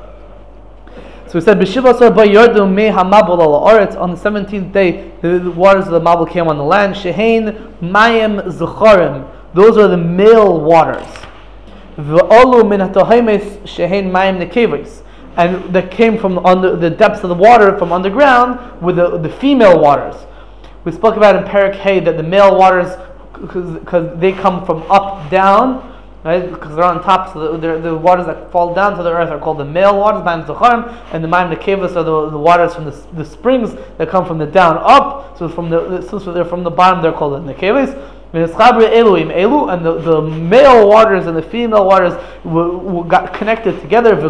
So he said, B'shivasar ba'yordu me ha'mabul ala oretz. On the seventeenth day, the, the waters of the Mabul came on the land. Shehein mayim zecharim. Those are the male waters. V'olu min ha'tohemes shehein mayim nekeves. And that came from under the depths of the water from underground with the, the female waters. We spoke about in Perek Hay that the male waters, because they come from up down, right? Because they're on top, so the, the waters that fall down to the earth are called the male waters, Mayim Zecharim, and the Mayim Nekevos are the, the waters from the, the springs that come from the down up. So from the since they're from the bottom, they're called the Nekevos. And the, the male waters and the female waters were, were got connected together, and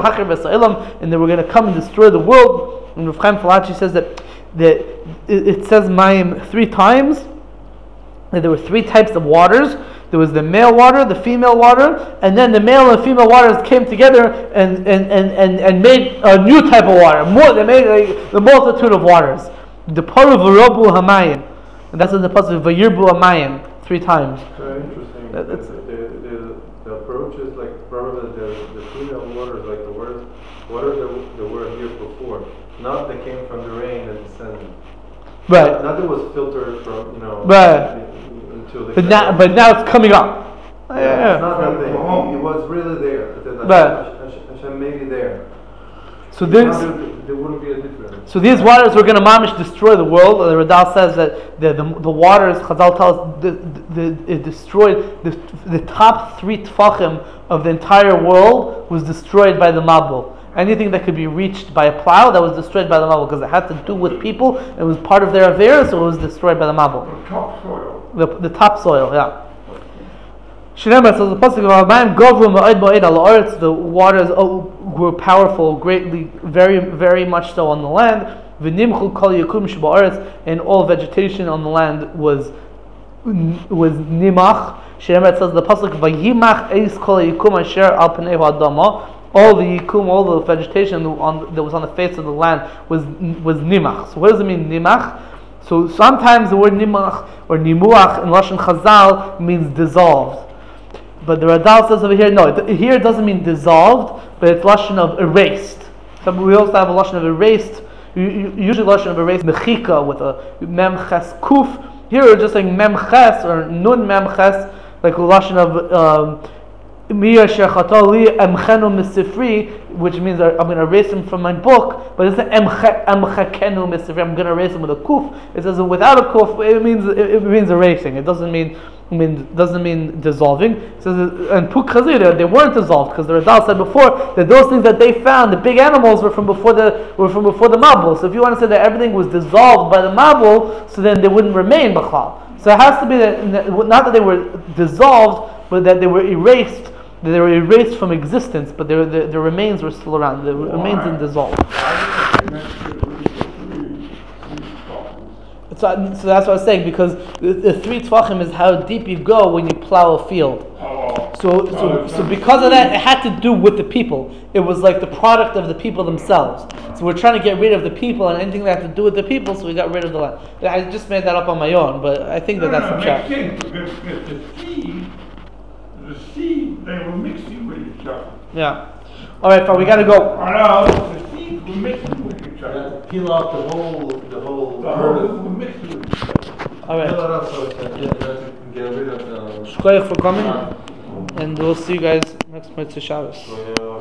they were going to come and destroy the world. And Rav Chaim Falachi says that, that it, it says Mayim three times, that there were three types of waters. There was the male water, the female water, and then the male and female waters came together and, and, and, and, and made a new type of water. More, they made like, the multitude of waters. The Paru V'Robu Hamayim. And that's in the pasuk Vayirbu Amayim three times. Very interesting. That, that's the, the, the, the approach is like probably the the female waters, like the words, waters that, that were here before, not that came from the rain that descended. right. Not, not that was filtered from, you know. Right. Until the. But now, but now it's coming up. Yeah, Yeah. It's not that thing. It, it was really there. Right. Hashem made it there. So this. There, there wouldn't be a difference. So these waters were going to mamish destroy the world. The Radal says that the the, the waters, Chazal tells us, the, the, it destroyed the the top three tfachim of the entire world was destroyed by the Mabul. Anything that could be reached by a plow, that was destroyed by the Mabul because it had to do with people. It was part of their avera, so it was destroyed by the Mabul. The topsoil. The the topsoil, yeah. Shneimar says the pasuk of Amayim Govru Ma'od Ma'od Al Haaretz, the waters oh, were powerful, greatly, very, very much so on the land. V'nimchu Kol Yakum Sheba'aretz, and all vegetation on the land was was nimach. Shneimar says the pasuk Vayimach Eis Kol Yakum Asher Al Pnei Ha'adama. All the yikum, all the vegetation on, that was on the face of the land was was nimach. So what does it mean nimach? So sometimes the word nimach or nimuach in Lashon Chazal means dissolved. But the Radal says over here, no, it, here it doesn't mean dissolved, but it's Lashon of erased. So we also have a Lashon of erased, usually Lashon of erased, mechika with a mem ches kuf. Here we're just saying mem ches or nun mem ches, like a Lashon of um, Miya Shechatali Emchenu Misifri, which means I'm going to erase him from my book, but it's Emchakenu Misifri. I'm going to erase him with a kuf. It says without a kuf, it means it means erasing. It doesn't mean I mean doesn't mean dissolving. It says and Puk Chazir, they weren't dissolved because the Radal said before that those things that they found, the big animals, were from before the were from before the Mabul. So if you want to say that everything was dissolved by the Mabul, so then they wouldn't remain Bachal. So it has to be that not that they were dissolved, but that they were erased. They were erased from existence, but their, their, their remains were still around. The remains didn't dissolve. So, so that's what I was saying, because the, the three tvachim is how deep you go when you plow a field. So, so, so because of that, it had to do with the people. It was like the product of the people themselves. So we're trying to get rid of the people and anything that had to do with the people, so we got rid of the land. I just made that up on my own, but I think that that's the chat. The seed, they were mixing with each other. Yeah. All right, fine. We got to go. I know, the seeds were mixing with each You have other. to peel off the whole, the whole. The whole were mixing with each other. All right. Peel it off so that you can get rid of the. Shkoyach for coming, and we'll see you guys next Mitzvah Shabbos. So, yeah.